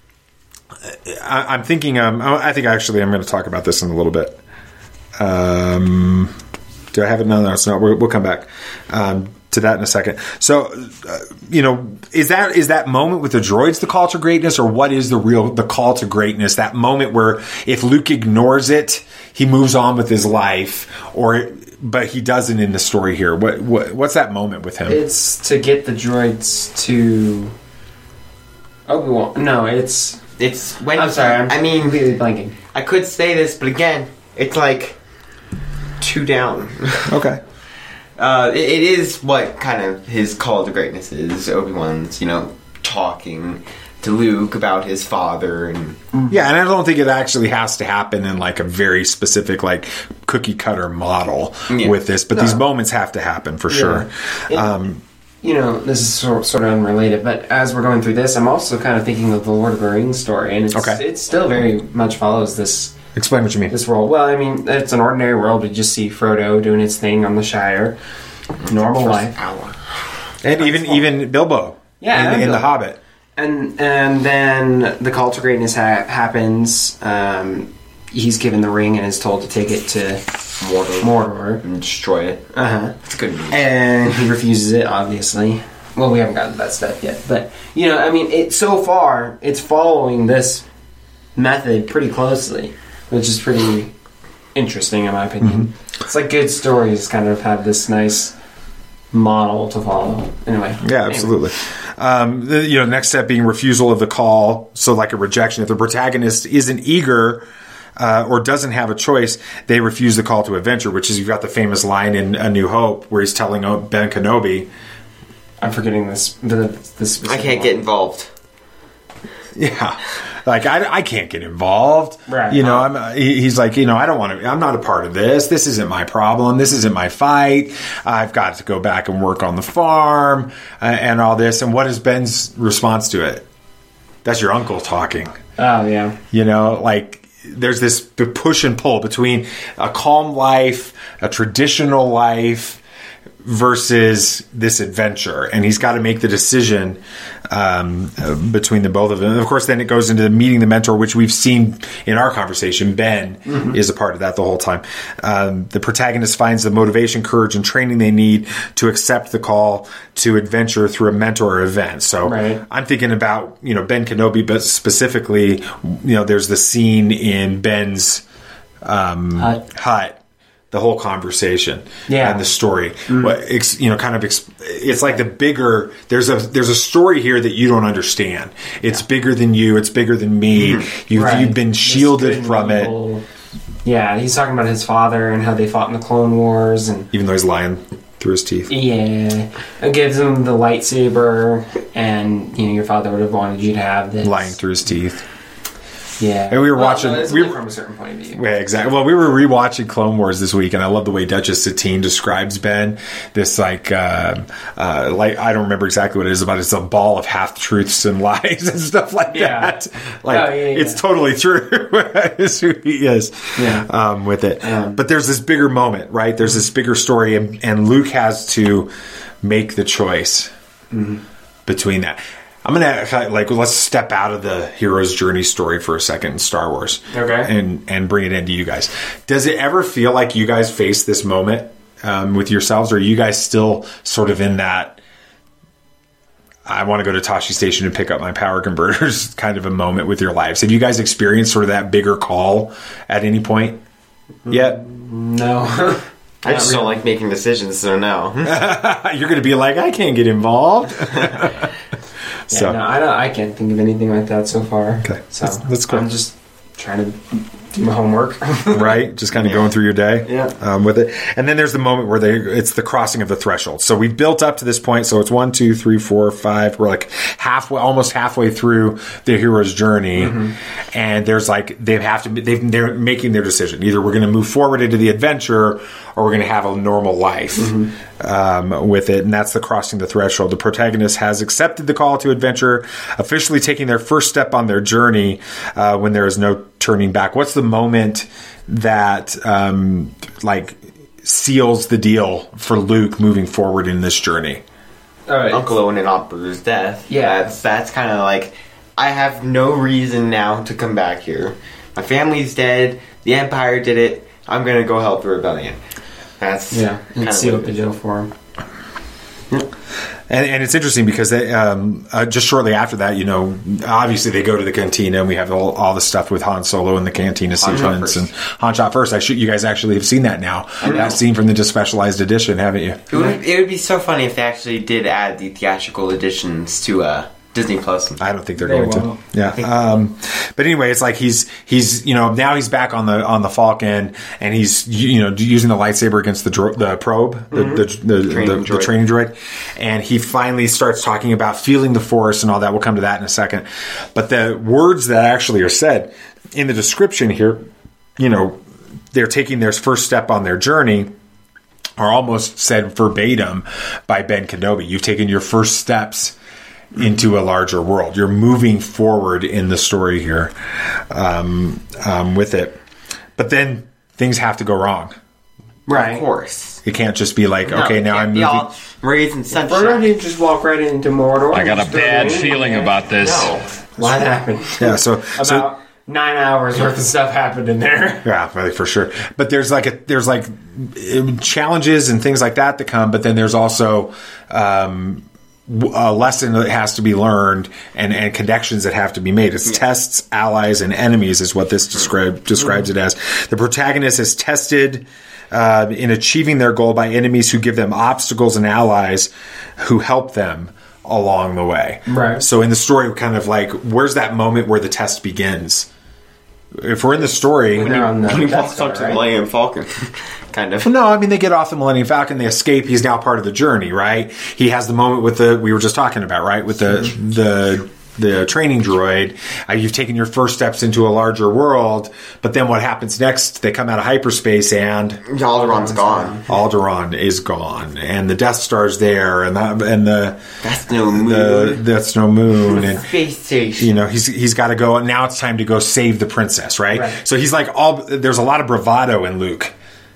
I, I'm thinking, um, I think actually I'm going to talk about this in a little bit. Um, do I have it? No, no, it's not. We'll, we'll come back. Um, to that in a second. So, uh, you know, is that is that moment with the droids the call to greatness, or what is the real the call to greatness? That moment where if Luke ignores it, he moves on with his life, or but he doesn't in the story here. What, what what's that moment with him? It's to get the droids to Obi-Wan. No, it's it's when I'm sorry. I'm I mean, completely blanking. I could say this, but again, it's like two down. Okay. Uh, it, it is what kind of his call to greatness is. Obi-Wan's, you know, talking to Luke about his father and yeah, and I don't think it actually has to happen in like a very specific like cookie cutter model Yeah. with this, but No. these moments have to happen for Yeah. sure. It- Um, You know, this is sort sort of unrelated, but as we're going through this, I'm also kind of thinking of the Lord of the Rings story, and it's, Okay. it still very much follows this. Explain what you mean. This world. Well, I mean, it's an ordinary world. We just see Frodo doing his thing on the Shire, normal First life, hour. and even even Bilbo, Yeah, in, and in the Bilbo. Hobbit. and and then the call to greatness ha- happens. Um, he's given the ring and is told to take it to Mordor, Mordor and destroy it. Uh huh. It's good news. And he refuses it, obviously. Well, we haven't gotten to that step yet, but you know, I mean, it so far it's following this method pretty closely, which is pretty interesting in my opinion. It's like good stories kind of have this nice model to follow. Anyway, Yeah, anyway. absolutely. Um, the, you know, next step being refusal of the call, so like a rejection. If the protagonist isn't eager uh, or doesn't have a choice, they refuse the call to adventure. Which is, you've got the famous line in A New Hope where he's telling Ben Kenobi, I'm forgetting this. The, this I can't get involved. Yeah, like I, I can't get involved. Right. You know, I'm. he- He's like, you know, I don't want to. I'm not a part of this. This isn't my problem. This isn't my fight. I've got to go back and work on the farm uh, and all this. And what is Ben's response to it? That's your uncle talking. Oh yeah. You know, like there's this p- push and pull between a calm life, a traditional life, versus this adventure, and he's got to make the decision um, uh, between the both of them. And of course, then it goes into the meeting the mentor, which we've seen in our conversation. Ben Mhm. is a part of that the whole time. Um, the protagonist finds the motivation, courage, and training they need to accept the call to adventure through a mentor or event. So Right. I'm thinking about, you know, Ben Kenobi, but specifically, you know, there's the scene in Ben's um, Hut. hut. The whole conversation, Yeah. and the story, what ex, you know, kind of. Ex, it's like the bigger. There's a there's a story here that you don't understand. It's bigger than you. It's bigger than me. You've Right. you've been This shielded good from it, evil- Yeah, he's talking about his father and how they fought in the Clone Wars, and even though he's lying through his teeth. yeah, it gives him the lightsaber, and you know your father would have wanted you to have this. Lying through his teeth. Yeah, And we were Well, watching. no, it's we only were, from a certain point of view. Yeah, exactly. Well, we were rewatching Clone Wars this week, and I love the way Duchess Satine describes Ben. This like, uh, uh, like I don't remember exactly what it is about. It's a ball of half truths and lies and stuff like Yeah. that. Like, Oh, yeah, yeah. it's totally true. It's who he is. Yeah. Um, with it, Um, but there's this bigger moment, right? There's this bigger story, and, and Luke has to make the choice Mhm. between that. I'm gonna like let's step out of the hero's journey story for a second in Star Wars, Okay. and and bring it into you guys. Does it ever feel like you guys face this moment um, with yourselves, or are you guys still sort of in that? I want to go to Tashi Station and pick up my power converters kind of a moment with your lives. Have you guys experienced sort of that bigger call at any point yet? No. I just don't like making decisions, so no. You're going to be like, I can't get involved. Yeah, So no, I don't. I can't think of anything like that so far. Okay. so That's- that's cool. I'm just trying to do my homework. right? Just kind of going through your day Yeah. um, with it. And then there's the moment where they it's the crossing of the threshold. So we've built up to this point. So it's one, two, three, four, five. We're like halfway, almost halfway through the hero's journey. Mhm. And there's like, they have to, they've, they're making their decision. Either we're going to move forward into the adventure or we're going to have a normal life um, with it. And that's the crossing the threshold. The protagonist has accepted the call to adventure, officially taking their first step on their journey uh, when there is no turning back. What's the moment that um, like seals the deal for Luke moving forward in this journey? Alright. Uncle Owen and Aunt Beru's death. Yeah. That's, that's kind of like, I have no reason now to come back here. My family's dead. The Empire did it. I'm going to go help the rebellion. That's Yeah, kind and of seal what up the it is. deal for him. And, and it's interesting because they, um, uh, just shortly after that, you know, obviously they go to the cantina and we have all, all the stuff with Han Solo in the cantina sequence and Han shot first. I shoot you guys actually have seen that now. That scene from the Specialized Edition, haven't you? It would, it would be so funny if they actually did add the theatrical editions to uh, Disney Plus. I don't think they're They going won't. to. Yeah. Um, but anyway, it's like he's he's you know now he's back on the on the Falcon and he's you know using the lightsaber against the dro- the probe the Mhm. the, the, Training the, droid. the training droid, and he finally starts talking about feeling the Force and all that. We'll come to that in a second. But the words that actually are said in the description here, you know, they're taking their first step on their journey, are almost said verbatim by Ben Kenobi. You've taken your first steps into a larger world. You're moving forward in the story here um, um, with it. But then things have to go wrong. Right. Of course. It can't just be like, No, okay, it now can't I'm be moving. all rays and We're sunshine. going to just walk right into Mordor. I got a Just throw bad it in feeling there. about this. No. What happened? Yeah, so, About so nine hours worth of stuff happened in there. yeah, really, for sure. But there's like a there's like um, challenges and things like that that come. But then there's also um, w- a lesson that has to be learned and, and connections that have to be made. It's tests, allies, and enemies is what this describe, describes it as. The protagonist is tested uh, in achieving their goal by enemies who give them obstacles and allies who help them along the way. Right. So in the story, kind of like, where's that moment where the test begins? If we're in the story, When they're on the When he Death walks Star, up to the right? Millennium Falcon. kind of. Well, no, I mean, they get off the Millennium Falcon, they escape. He's now part of the journey, right? He has the moment with the, we were just talking about, right? With the, the, the training droid. Uh, you've taken your first steps into a larger world, but then what happens next? They come out of hyperspace and Alderaa's gone. Alderaan is gone, and the Death Star's there, and the, and the That's no moon. the that's no moon, and Space station. you know he's he's got to go. And now it's time to go save the princess, right? Right. So he's like all. There's a lot of bravado in Luke.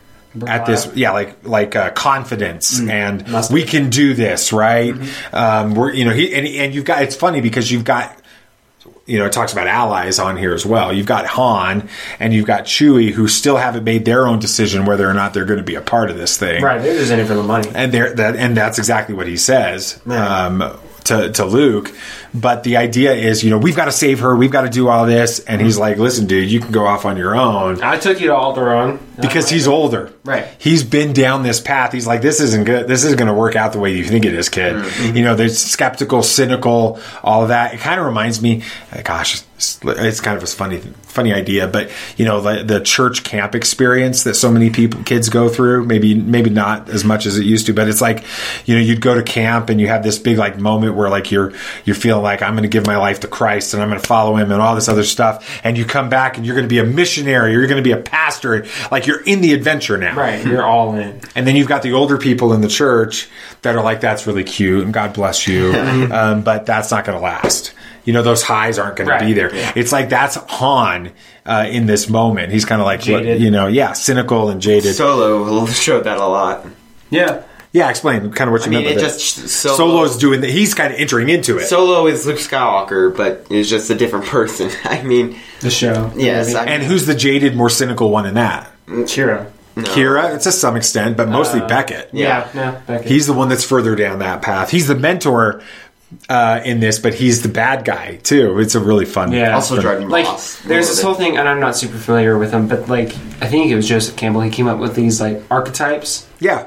At this, Bravado. yeah, like like uh, confidence, and Must we be. can do this, right? Um, we're you know he and, and you've got it's funny because you've got you know it talks about allies on here as well. You've got Han and you've got Chewie who still haven't made their own decision whether or not they're going to be a part of this thing, Right, they're just in it for the money. and there that and that's exactly what he says um, to to Luke. But the idea is, you know, we've got to save her. We've got to do all this, and he's like, "Listen, dude, you can go off on your own." I took you to Alderaan. Because he's older. Right. He's been down this path. He's like, this isn't good. This isn't going to work out the way you think it is, kid. Mm-hmm. You know, there's skeptical, cynical, all of that. It kind of reminds me, uh, gosh, it's, it's kind of a funny, funny idea, but you know, the, the church camp experience that so many people, kids go through, maybe, maybe not as much as it used to, but it's like, you know, you'd go to camp and you have this big like moment where like you're, you're feeling like I'm going to give my life to Christ and I'm going to follow him and all this other stuff. And you come back and you're going to be a missionary, or you're going to be a pastor. Like you're in the adventure now. Right, you're all in. And then you've got the older people in the church that are like, that's really cute and God bless you. um, but that's not going to last. You know, those highs aren't going Right, to be there. yeah. It's like that's Han uh, in this moment. He's kind of like, what, Jaded. you know, yeah, cynical and jaded. Solo showed that a lot. Yeah. yeah, explain kind of what I you mean, meant it by just that. Solo, Solo's doing that. He's kind of entering into it. Solo is Luke Skywalker, but is just a different person. I mean, The show. yes. I and who's the jaded, more cynical one in that? Kira. no. Kira, to some extent, but mostly Uh, Beckett. Yeah, yeah. Beckett. He's the one that's further down that path. He's the mentor uh, in this, but he's the bad guy too. It's a really fun. Yeah. Also fun- driving like Moss. there's this whole thing, and I'm not super familiar with him, but like I think it was Joseph Campbell. He came up with these like archetypes, Yeah.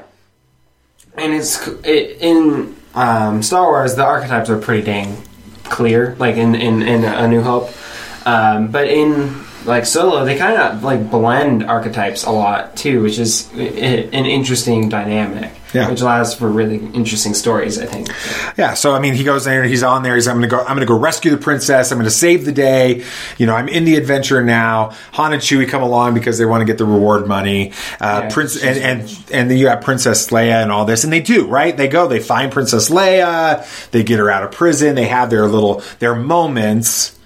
and it's it, in um, Star Wars. The archetypes are pretty dang clear, like in in, in A New Hope, um, but in like Solo, they kind of like blend archetypes a lot too, which is i- i- an interesting dynamic. Yeah. Which allows for really interesting stories, I think. Yeah, so I mean, he goes there, he's on there. He's I'm gonna go. I'm gonna go rescue the princess. I'm gonna save the day. You know, I'm in the adventure now. Han and Chewie come along because they want to get the reward money. Uh, Yeah, Prince she's and and and then you have Princess Leia and all this, and they do right. They go. They find Princess Leia. They get her out of prison. They have their little their moments.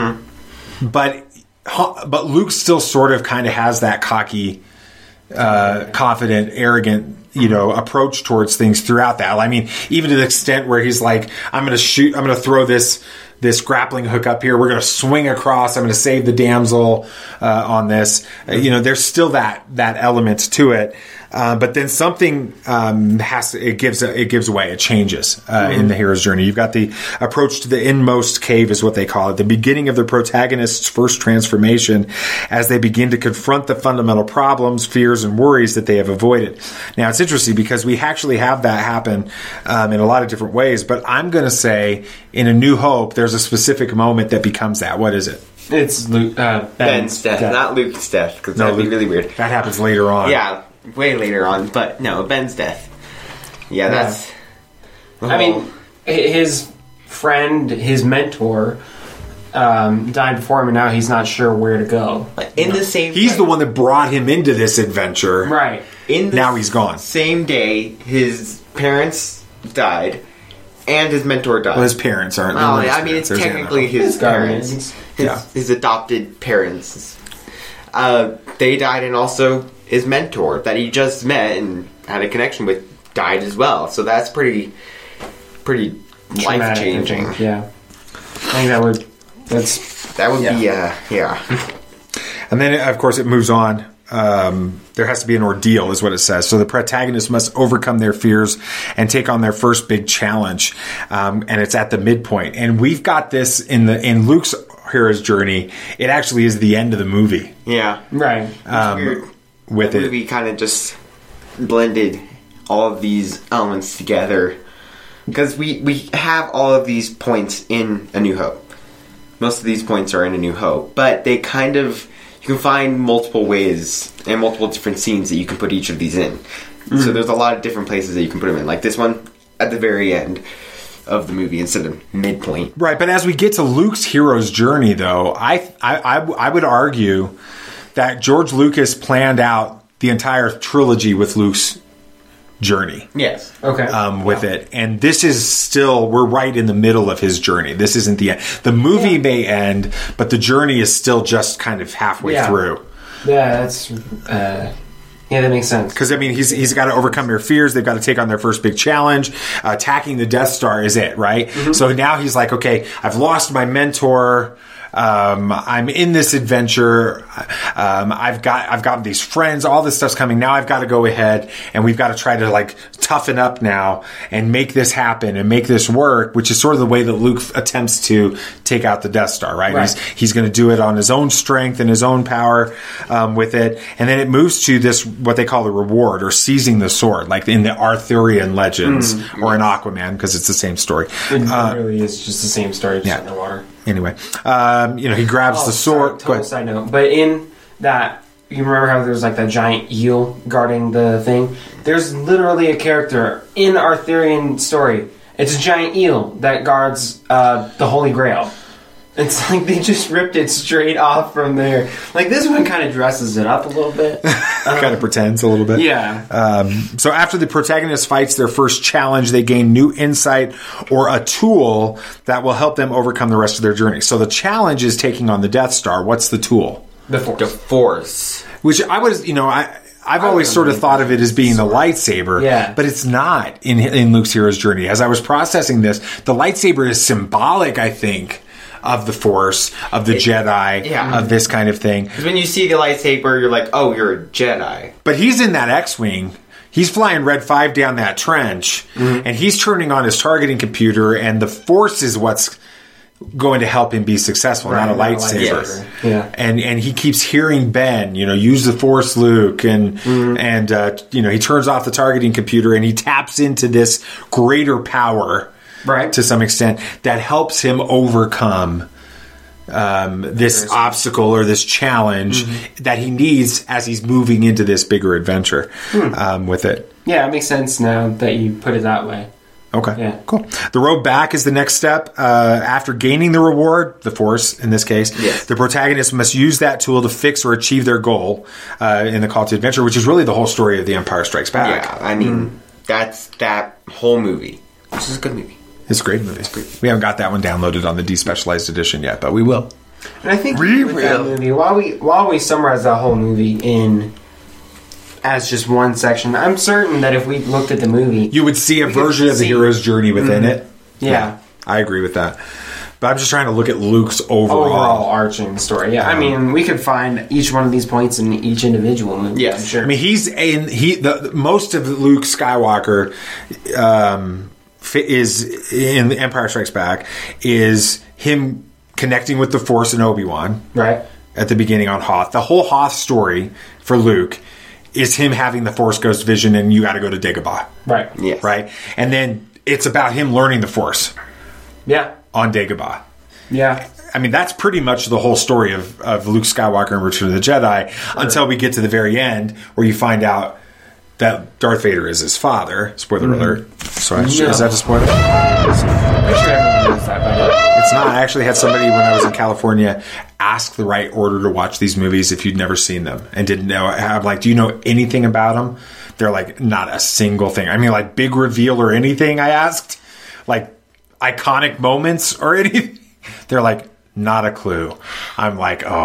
But Han- but Luke still sort of kind of has that cocky, uh, confident, arrogant, you know, approach towards things throughout that. I mean, even to the extent where he's like, I'm going to shoot, I'm going to throw this, this grappling hook up here. We're going to swing across. I'm going to save the damsel, uh, on this. Uh, you know, there's still that, that element to it. Uh, but then something um, has to, it gives it gives away. It changes uh, Mm-hmm. in the hero's journey. You've got the approach to the inmost cave, is what they call it, the beginning of the protagonist's first transformation as they begin to confront the fundamental problems, fears, and worries that they have avoided. Now, it's interesting because we actually have that happen um, in a lot of different ways. But I'm going to say, in A New Hope, there's a specific moment that becomes that. What is it? It's Luke, uh, Ben's, Ben's death, death. not Luke's death, because No, that'd be Luke- really weird. That happens later on. Yeah, way later on, but no, Ben's death. Yeah, that's. I mean, his friend, his mentor, um, died before him, and now he's not sure where to go. in the same. He's the one that brought him into this adventure. Right. In the Now he's gone. Same day, his parents died, and his mentor died. Well, his parents aren't. Well, they're not I his mean, it's parents. There's technically Anna. his, His parents, guardians. his, Yeah. his adopted parents. Uh, they died, and also his mentor that he just met and had a connection with died as well. So that's pretty, pretty life Traumatic, I changing. think, Yeah. I think that would. That's That would Yeah. be, uh, yeah. And then, of course, it moves on. Um, there has to be an ordeal, is what it says. So the protagonist must overcome their fears and take on their first big challenge. Um, and it's at the midpoint. And we've got this in the in Luke's hero's journey. It actually is the end of the movie. Yeah. right. Um, Weird. with the it. movie kind of just blended all of these elements together because we we have all of these points in A New Hope. Most of these points are in A New Hope, but they kind of you can find multiple ways and multiple different scenes that you can put each of these in. So there's a lot of different places that you can put them in. Like this one at the very end of the movie instead of midpoint. Right, but as we get to Luke's hero's journey, though, I, I, I, I would argue that George Lucas planned out the entire trilogy with Luke's journey. Yes. Okay. Um, with it, and this is still we're right in the middle of his journey. This isn't the end. The movie Yeah. may end, but the journey is still just kind of halfway Yeah. through. Yeah, that's. Uh, yeah, that makes sense. Because I mean, he's he's got to overcome their fears. They've got to take on their first big challenge. Uh, attacking the Death Star is it, right? Mm-hmm. So now he's like, okay, I've lost my mentor. Um, I'm in this adventure. Um, I've got I've got these friends. All this stuff's coming. Now I've got to go ahead, and we've got to try to like toughen up now and make this happen and make this work. Which is sort of the way that Luke attempts to take out the Death Star. Right? Right. He's he's going to do it on his own strength and his own power um, with it, and then it moves to this what they call the reward or seizing the sword, like in the Arthurian legends Mm, or in Aquaman, because it's the same story. It Uh, really is just the same story, just yeah. underwater. Anyway, um, you know, he grabs Oh, the sorry, sword. Go total ahead. side note. But in that, you remember how there's like that giant eel guarding the thing? There's literally a character in Arthurian story. It's a giant eel that guards uh, the Holy Grail. It's like they just ripped it straight off from there. Like this one kind of dresses it up a little bit. kind of pretends a little bit. Yeah. Um, so after the protagonist fights their first challenge, they gain new insight or a tool that will help them overcome the rest of their journey. So the challenge is taking on the Death Star. What's the tool? The Force. The Force. Which I was, you know, I. I've always sort of thought of it as being the lightsaber, Yeah. but it's not in in Luke's hero's journey. As I was processing this, the lightsaber is symbolic, I think, of the Force, of the Jedi, yeah. of this kind of thing. Because when you see the lightsaber, you're like, oh, you're a Jedi. But he's in that X-Wing. He's flying Red five down that trench, Mm-hmm. and he's turning on his targeting computer, and the Force is what's going to help him be successful, Right, not a not a lightsaber. lightsaber. Yeah. And and he keeps hearing Ben, you know, use the Force, Luke, and Mm-hmm. and uh, you know, he turns off the targeting computer, and he taps into this greater power, Right. to some extent, that helps him overcome um, this obstacle or this challenge Mm-hmm. that he needs as he's moving into this bigger adventure Hmm. um, with it. Yeah, it makes sense now that you put it that way. Okay, Yeah. cool. The road back is the next step. Uh, after gaining the reward, the Force in this case, Yes. the protagonist must use that tool to fix or achieve their goal uh, in the call to adventure, which is really the whole story of The Empire Strikes Back. Yeah, I mean, that's that whole movie. Which is a good movie. It's a great movie. It's great. We haven't got that one downloaded on the despecialized edition yet, but we will. And I think We with that will. movie, while we while we summarize that whole movie in as just one section, I'm certain that if we looked at the movie, You would see a We could version of the see- hero's journey within Mhm. it. Yeah. I agree with that. But I'm just trying to look at Luke's overall, overall arching story. Yeah, um, I mean, we could find each one of these points in each individual movie. Yeah, I'm sure. I mean, he's in he the most of Luke Skywalker um, is in The Empire Strikes Back is him connecting with the Force and Obi-Wan, right? At the beginning on Hoth. The whole Hoth story for Luke is him having the Force Ghost vision, and you got to go to Dagobah, right? Yes, right, and then it's about him learning the Force. Yeah. On Dagobah. Yeah. I mean, that's pretty much the whole story of, of Luke Skywalker and Return of the Jedi sure. until we get to the very end where you find out that Darth Vader is his father. Spoiler mm-hmm. alert. So I, no. Is that a spoiler? I'm sure everyone knows that by now. It's not. I actually had somebody when I was in California ask the right order to watch these movies if you'd never seen them and didn't know. I'm like, do you know anything about them? They're like, not a single thing. I mean, like, big reveal or anything, I asked? Like, iconic moments or anything? They're like, not a clue. I'm like, oh,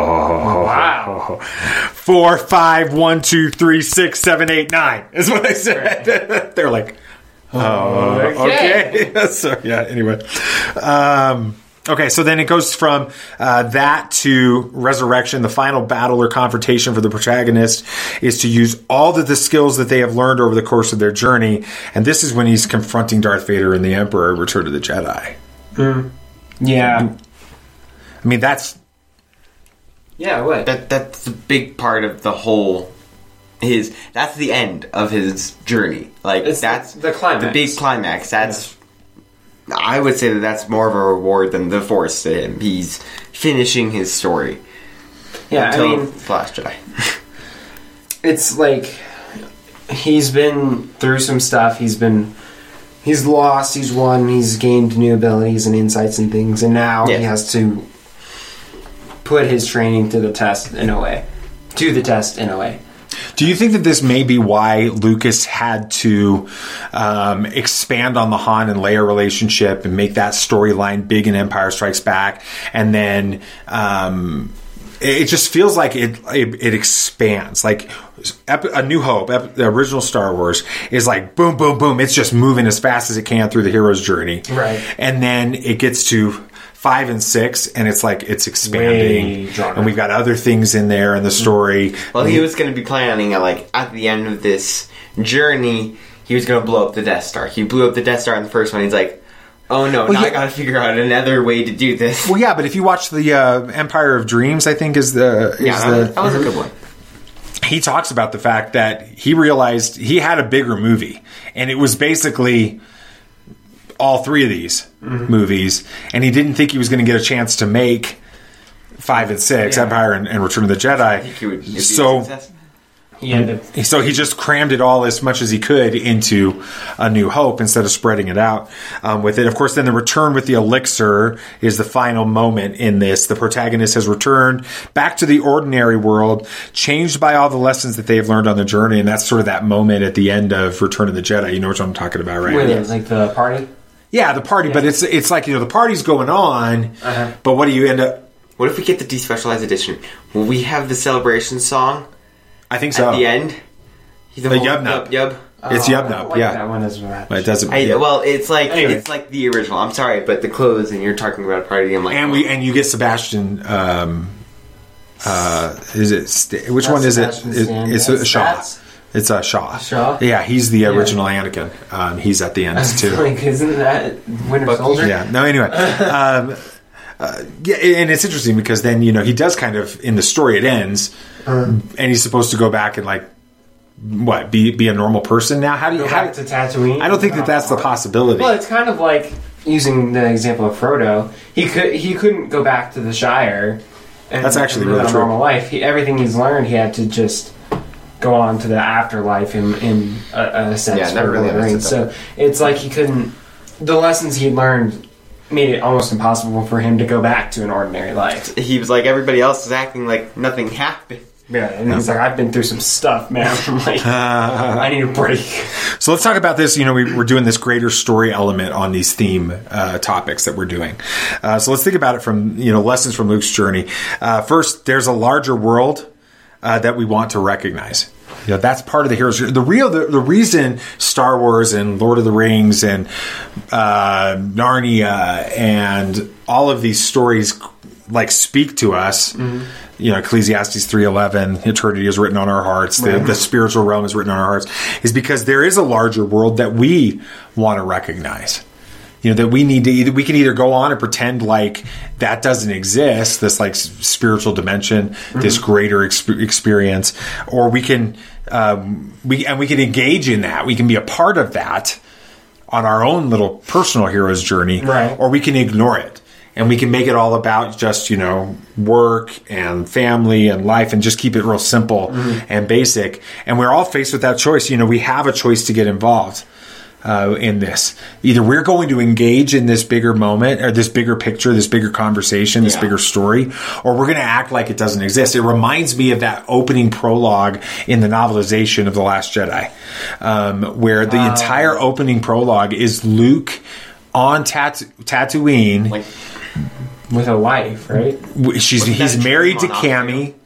wow. Four, five, one, two, three, six, seven, eight, nine is what I said. Right. They're like, oh, okay. okay. So, yeah, anyway. Um, okay, so then it goes from uh, that to resurrection. The final battle or confrontation for the protagonist is to use all of the skills that they have learned over the course of their journey. And this is when he's confronting Darth Vader and the Emperor in Return of the Jedi. Mm. Yeah. I mean, that's... Yeah, what? That, that's a big part of the whole... His That's the end of his journey. Like, it's that's the, the climax. The big climax. That's... Yeah. I would say that that's more of a reward than the Force to him. He's finishing his story. Yeah, I mean... Last Jedi. It's like... He's been through some stuff. He's been... He's lost, he's won, he's gained new abilities and insights and things, and now yeah. he has to put his training to the test in a way. To the test in a way. Do you think that this may be why Lucas had to um, expand on the Han and Leia relationship and make that storyline big in Empire Strikes Back, and then um, it just feels like it it, it expands. Like A New Hope, the original Star Wars, is like boom, boom, boom. It's just moving as fast as it can through the hero's journey. Right. And then it gets to five and six, and it's like it's expanding. And we've got other things in there in the story. Well, he was going to be planning, like, at the end of this journey, he was going to blow up the Death Star. He blew up the Death Star in the first one. He's like, oh no, well, now yeah. I gotta figure out another way to do this. Well, yeah, but if you watch the uh, Empire of Dreams, I think is the... Is yeah, the, that was a good one. He talks about the fact that he realized he had a bigger movie, and it was basically all three of these mm-hmm. movies, and he didn't think he was going to get a chance to make five and six, yeah. Empire and, and Return of the Jedi. I think he would, so... He ended. So he just crammed it all as much as he could into A New Hope instead of spreading it out um, with it. Of course, then the return with the elixir is the final moment in this. The protagonist has returned back to the ordinary world, changed by all the lessons that they've learned on the journey, and that's sort of that moment at the end of Return of the Jedi. You know what I'm talking about, right? Where yes. Like the party? Yeah, the party, yeah. But it's it's like, you know, the party's going on, uh-huh. but what do you end up... What if we get the despecialized edition? Will we have the celebration song? I think so. At the end? The, the Yub Nub. Yub, yub. It's oh, Yub Nub, like yeah. That one as well. But it doesn't... I, yeah. Well, it's like anyway. It's like the original. I'm sorry, but the clothes, and you're talking about a party, I'm like... And, we, and you get Sebastian... Um, uh, is it... St- which That's one is Sebastian it? Stan. it it's That's, a Shaw. that's, It's a Shaw. Shaw? Yeah, he's the original yeah. Anakin. Um, he's at the end, too. Like, isn't that Winter Bucky? Soldier? Yeah. No, anyway. um, uh, yeah, and it's interesting because then, you know, he does kind of... In the story, it ends, um, and he's supposed to go back and, like, what, be be a normal person now? How do you... Go how, back to Tatooine? I don't think that that's the possibility. Well, it's kind of like, using the example of Frodo, he could he couldn't go back to the Shire and that's actually live really a true. normal life. He, everything he's learned, he had to just go on to the afterlife in, in a, a sense. Yeah, never for really the Rings. So it's like he couldn't... The lessons he learned made it almost impossible for him to go back to an ordinary life. He was like, everybody else is acting like nothing happened. Yeah, and he's like, I've been through some stuff, man. I'm like, I need a break. So let's talk about this. You know, we, we're doing this greater story element on these theme uh, topics that we're doing. Uh, so let's think about it from, you know, lessons from Luke's journey. Uh, first, there's a larger world uh, that we want to recognize. You know, that's part of the hero's journey. The real, the, the reason Star Wars and Lord of the Rings and uh, Narnia and all of these stories like speak to us. Mm-hmm. You know, Ecclesiastes three eleven, eternity is written on our hearts. The, right. the spiritual realm is written on our hearts. Is because there is a larger world that we want to recognize. You know, that we need to either, we can either go on and pretend like that doesn't exist, this like spiritual dimension, mm-hmm. this greater exp- experience, or we can, um, we, and we can engage in that. We can be a part of that on our own little personal hero's journey, right. or we can ignore it. And we can make it all about just, you know, work and family and life and just keep it real simple mm-hmm. and basic. And we're all faced with that choice. You know, we have a choice to get involved uh, in this. Either we're going to engage in this bigger moment or this bigger picture, this bigger conversation, this yeah. bigger story, or we're going to act like it doesn't exist. It reminds me of that opening prologue in the novelization of The Last Jedi, um, where the uh, entire opening prologue is Luke on Tat- Tatooine. Like- With a wife, right? She's he's married to Cammy.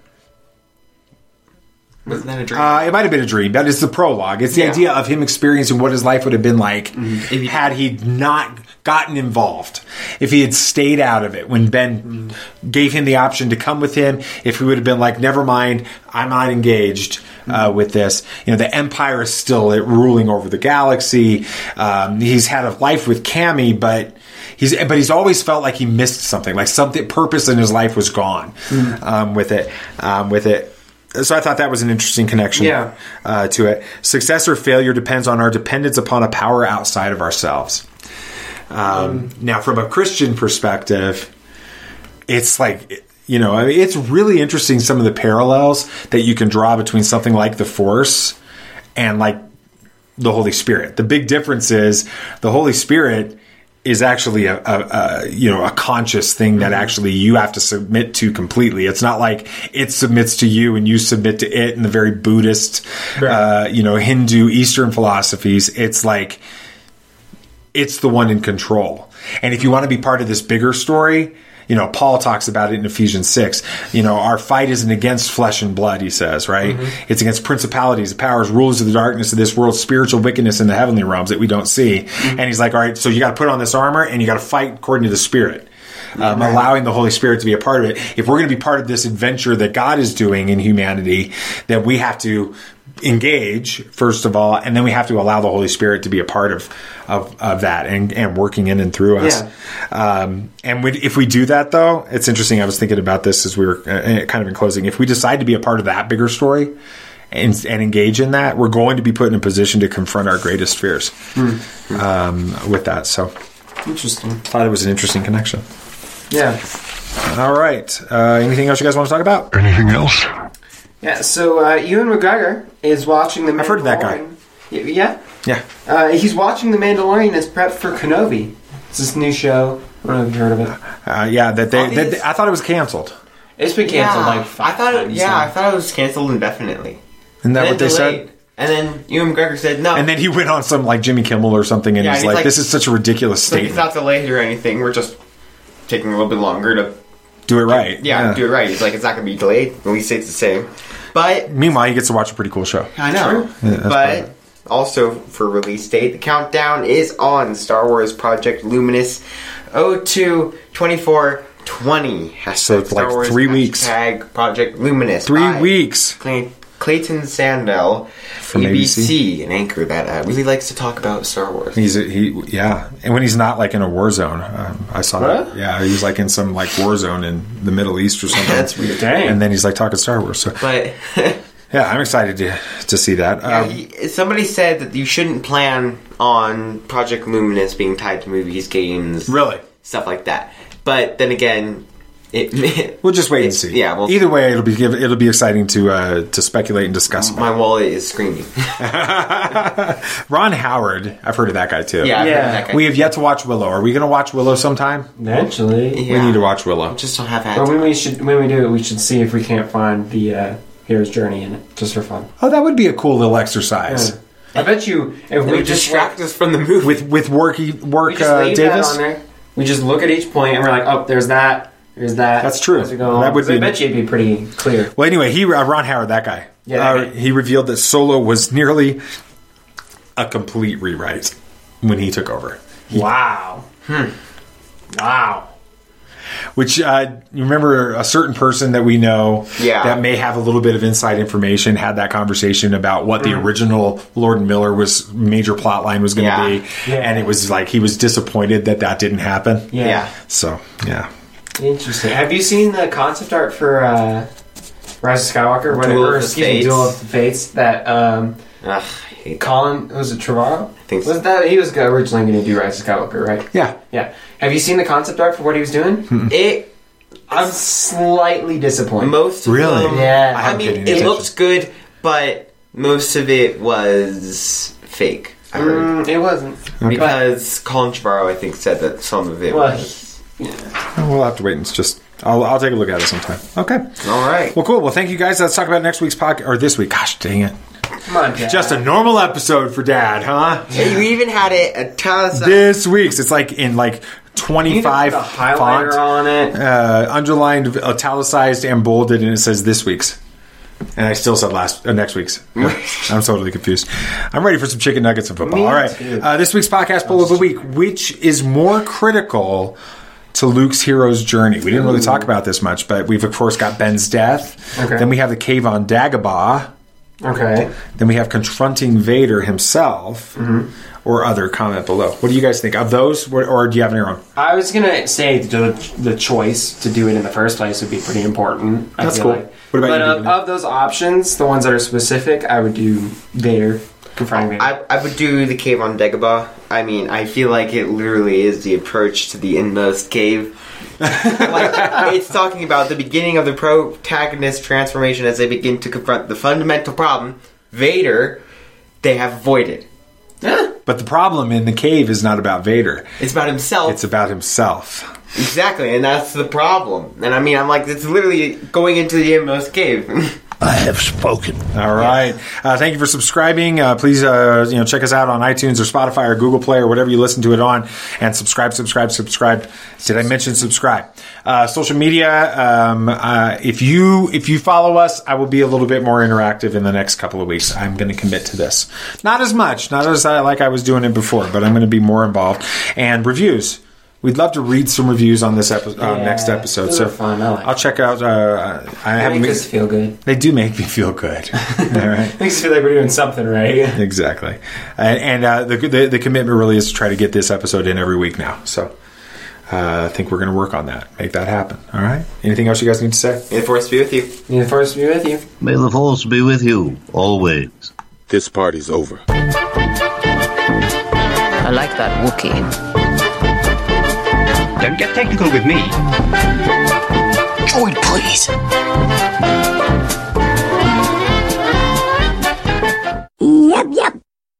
Wasn't that a dream? Uh, it might have been a dream, but it's the prologue. It's the yeah. idea of him experiencing what his life would have been like mm-hmm. had he not gotten involved. If he had stayed out of it when Ben mm-hmm. gave him the option to come with him. If he would have been like, never mind, I'm not engaged uh, mm-hmm. with this. You know, the Empire is still ruling over the galaxy. Um, he's had a life with Cammy, but he's but he's always felt like he missed something, like something purpose in his life was gone mm-hmm. um, with it. Um, with it. So I thought that was an interesting connection yeah. uh, to it. Success or failure depends on our dependence upon a power outside of ourselves. Um, mm. Now, from a Christian perspective, it's like, you know, I mean, it's really interesting some of the parallels that you can draw between something like the Force and like the Holy Spirit. The big difference is the Holy Spirit is actually a, a, a you know a conscious thing that actually you have to submit to completely. It's not like it submits to you and you submit to it in the very Buddhist, right. uh, you know, Hindu, Eastern philosophies. It's like it's the one in control. And if you want to be part of this bigger story, you know, Paul talks about it in Ephesians six. You know, our fight isn't against flesh and blood, he says, right? Mm-hmm. It's against principalities, powers, rulers of the darkness of this world, spiritual wickedness in the heavenly realms that we don't see. Mm-hmm. And he's like, all right, so you got to put on this armor and you got to fight according to the Spirit. Um, right. Allowing the Holy Spirit to be a part of it. If we're going to be part of this adventure that God is doing in humanity, then we have to engage, first of all, and then we have to allow the Holy Spirit to be a part of of, of that and, and working in and through us. Yeah. Um, and we, if we do that, though, it's interesting. I was thinking about this as we were uh, kind of in closing. If we decide to be a part of that bigger story and, and engage in that, we're going to be put in a position to confront our greatest fears mm-hmm. um, with that. So, interesting. Thought it was an interesting connection. Yeah. All right. Uh, anything else you guys want to talk about? Anything else? Yeah, so uh, Ewan McGregor is watching The Mandalorian. I've heard of that guy. Yeah? Yeah. Uh, he's watching The Mandalorian as prep for Kenobi. It's this new show. I don't know if you've heard of it. Uh, yeah, that they, that they, I thought it was canceled. It's been canceled yeah, like five I thought it, times. Yeah, now. I thought it was canceled indefinitely. Isn't that what they delayed. said? And then Ewan McGregor said no. And then he went on some like Jimmy Kimmel or something and yeah, he's and like, like, this is such a ridiculous statement. It's not delayed or anything. We're just taking a little bit longer to do it right. Yeah, yeah. do it right. It's like it's not going to be delayed. At least it's the same. But meanwhile, he gets to watch a pretty cool show. I know. Yeah, but also for release date, the countdown is on. Star Wars Project Luminous oh two twenty-four twenty. So it's like Wars three weeks. Hashtag Project Luminous. Three weeks. Clay- Clayton Sandell from A B C, A B C, an anchor that uh, really likes to talk about Star Wars. He's a, he yeah, and when he's not like in a war zone, um, I saw what? that. Yeah, he's like in some like war zone in the Middle East or something. That's weird. Dang. And then he's like talking Star Wars. So, but yeah, I'm excited to to see that. Yeah, um, he, somebody said that you shouldn't plan on Project Luminous being tied to movies, games, really stuff like that. But then again. It, it, we'll just wait and see. Yeah. We'll Either way, it'll be it'll be exciting to uh, to speculate and discuss. My about. wallet is screaming. Ron Howard, I've heard of that guy too. Yeah, I've yeah. heard of that guy. We have yet to watch Willow. Are we going to watch Willow sometime? Eventually, yeah. We need to watch Willow. Just don't have. But when we should when we do it, we should see if we can't find the uh, hero's journey in it, just for fun. Oh, that would be a cool little exercise. Yeah. I bet you if we, we just distract like, us from the movie with with worky work we just uh, leave Davis. That on there. We just look at each point and we're like, oh, there's that. There's that. That's true. That would be. I bet you it'd be pretty clear. Well, anyway, he uh, Ron Howard, that guy. Yeah, uh, he revealed that Solo was nearly a complete rewrite when he took over. He, wow. Hmm. Wow. Which, uh, you remember a certain person that we know yeah. that may have a little bit of inside information had that conversation about what the mm. original Lord and Miller was major plot line was going to yeah. be. Yeah. And it was like he was disappointed that that didn't happen. Yeah. yeah. So, yeah. Interesting. Have you seen the concept art for uh, Rise of Skywalker? Whatever, Duel of the Fates. Duel of the Fates that um, Ugh, Colin, was it Trevorrow? I think so. Was that, he was originally going to do Rise of Skywalker, right? Yeah. Yeah. Have you seen the concept art for what he was doing? Mm-mm. It... I'm slightly disappointed. Most of really, them, yeah. I, I mean, it looked good, but most of it was fake. I heard mm, it wasn't okay. because Colin Trevorrow, I think, said that some of it well, was. Yeah. We'll have to wait and just. I'll, I'll take a look at it sometime. Okay. All right. Well, cool. Well, thank you guys. Let's talk about next week's podcast or this week. Gosh, dang it! Come on, Dad. Just a normal episode for Dad, huh? Yeah, you even had it italicized. This week's. It's like in like. twenty-five you put a highlighter font, on it, uh, underlined, italicized, and bolded, and it says this week's. And I still said last uh, next week's. I'm totally confused. I'm ready for some chicken nuggets and football. Me All right, uh, this week's podcast poll of the week: which is more critical to Luke's hero's journey? We didn't really talk about this much, but we've of course got Ben's death. Okay. Then we have the cave on Dagobah. Okay. Then we have confronting Vader himself. Mm-hmm. Or other, comment below. What do you guys think of those, or do you have any your own? I was gonna say the, the choice to do it in the first place would be pretty important. I That's feel cool. Like. What about but you? Of, of those options, the ones that are specific, I would do Vader, confronting Vader. I, I would do the cave on Dagobah. I mean, I feel like it literally is the approach to the inmost cave. Like, it's talking about the beginning of the protagonist transformation as they begin to confront the fundamental problem, Vader, they have avoided. Yeah. But the problem in the cave is not about Vader. It's about himself. It's about himself. Exactly, and that's the problem. And I mean, I'm like, it's literally going into the inmost cave. I have spoken. All right. Uh, thank you for subscribing. Uh, please, uh, you know, check us out on iTunes or Spotify or Google Play or whatever you listen to it on, and subscribe, subscribe, subscribe. Did I mention subscribe? Uh, social media. Um, uh, if you if you follow us, I will be a little bit more interactive in the next couple of weeks. I'm going to commit to this. Not as much, not as I, like I was doing it before, but I'm going to be more involved. And reviews. We'd love to read some reviews on this epi- uh, yeah, next episode. So fun. I like I'll check out. Uh, I they haven't make us feel good. They do make me feel good. All right, makes us feel like we're doing something right. Exactly. And, and uh, the, the the commitment really is to try to get this episode in every week now. So uh, I think we're going to work on that, make that happen. All right. Anything else you guys need to say? May the force be with you. May the force be with you. May the force be with you always. This party's over. I like that Wookiee. Don't get technical with me. Droid, please. Yep, yep.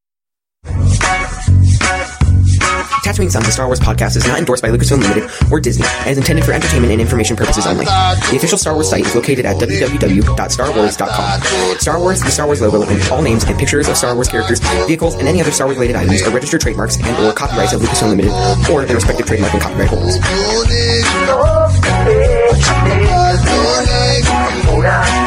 Tatooine Sons, the Star Wars podcast, is not endorsed by Lucasfilm Limited or Disney and is intended for entertainment and information purposes only. The official Star Wars site is located at w w w dot star wars dot com. Star Wars, the Star Wars logo, and all names and pictures of Star Wars characters, vehicles, and any other Star Wars-related items are registered trademarks and or copyrights of Lucasfilm Limited or their respective trademark and copyright holders.